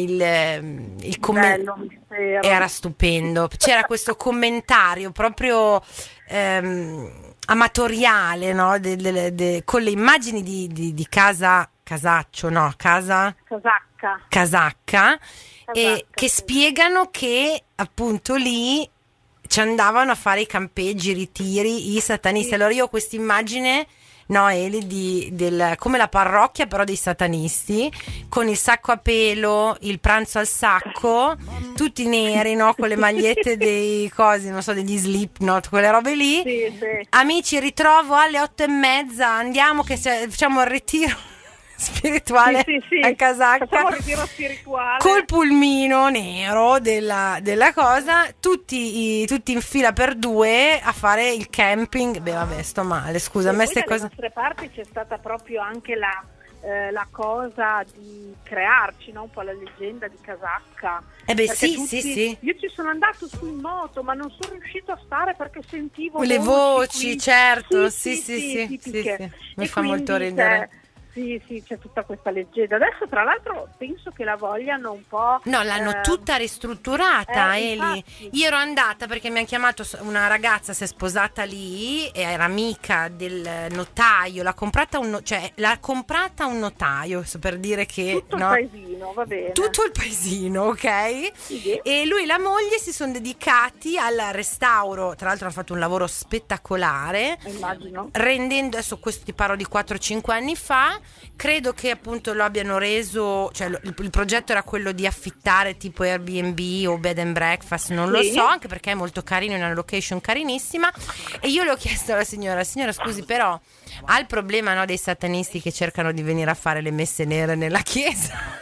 il, il commento, era stupendo, c'era questo commentario proprio ehm, amatoriale, no? de, de, de, con le immagini di, di, di casa Casaccio, no, casa Casacca, Casacca, e Casacca che sì. Spiegano che appunto lì ci andavano a fare i campeggi, i ritiri, i satanisti. Sì. Allora io ho questa immagine, no, Eli, di, del, come la parrocchia però dei satanisti, con il sacco a pelo, il pranzo al sacco, tutti neri, no, con le magliette dei cosi, non so, degli Slipknot, quelle robe lì. Sì, sì. Amici, ritrovo alle otto e mezza, andiamo che se, facciamo il ritiro. spirituale Sì, sì, sì. a Casacca, Facciamo il ritiro spirituale. col pulmino nero della, della cosa, tutti, i, tutti in fila per due a fare il camping. Beh vabbè, sto male, scusa, a me ste dalle cose... nostre parti c'è stata proprio anche la, eh, la cosa di crearci, no? Un po' la leggenda di Casacca. Eh beh, Perché sì, tutti- sì, sì. Io ci sono andato su in moto, ma non sono riuscito a stare perché sentivo Quelle voci, qui. certo, sì, sì, sì, tipiche. sì, sì. Mi E fa molto quindi ridere. c'è- Sì, sì, c'è tutta questa leggenda. Adesso, tra l'altro, penso che la vogliano un po'. No, l'hanno eh, tutta ristrutturata, eh, Eli. infatti. Io ero andata perché mi ha chiamato una ragazza, si è sposata lì, e era amica del notaio, l'ha comprata un, no- cioè, l'ha comprata un notaio, per dire che... Tutto no? il paesino, va bene. Tutto il paesino, ok? Sì. E lui e la moglie si sono dedicati al restauro, tra l'altro hanno fatto un lavoro spettacolare, Immagino. rendendo, adesso questo ti parlo di quattro cinque anni fa, credo che appunto lo abbiano reso, cioè lo- il, il progetto era quello di affittare tipo Airbnb o bed and breakfast, non lo Sì. so, anche perché è molto carino, è una location carinissima. E io le ho chiesto alla signora, signora scusi però ha il problema, no, dei satanisti che cercano di venire a fare le messe nere nella chiesa?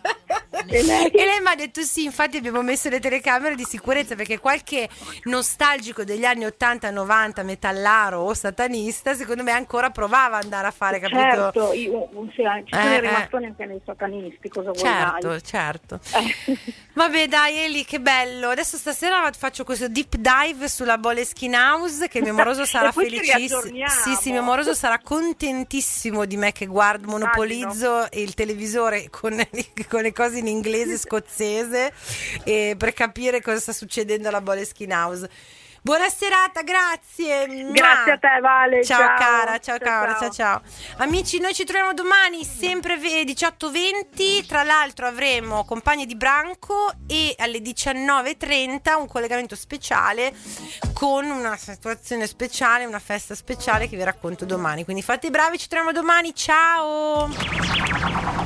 E lei? E lei mi ha detto sì, infatti abbiamo messo le telecamere di sicurezza perché qualche nostalgico degli anni ottanta novanta, metallaro o satanista, secondo me ancora provava ad andare a fare, capito? Certo, io, sì, ci sono Eh, i rimastoni eh. anche nei satanisti, cosa vuoi Certo, mai? certo. Eh. Vabbè dai Eli, che bello. Adesso stasera faccio questo deep dive sulla Boleskine House, che il mio moroso sarà E poi ci felicissimo. riaggiorniamo. Sì, sì, mio moroso sarà contentissimo di me che guardo, monopolizzo il televisore con, con le cose in inglese scozzese, e per capire cosa sta succedendo alla Boleskine House. Buona serata, grazie. Grazie a te, Vale. Ciao, Ciao. cara, ciao, Ciao, cara, ciao ciao. ciao. Amici, noi ci troviamo domani sempre diciotto venti. Tra l'altro avremo Compagni di Branco e alle diciannove e trenta un collegamento speciale con una situazione speciale, una festa speciale che vi racconto domani. Quindi fate i bravi, ci troviamo domani. Ciao.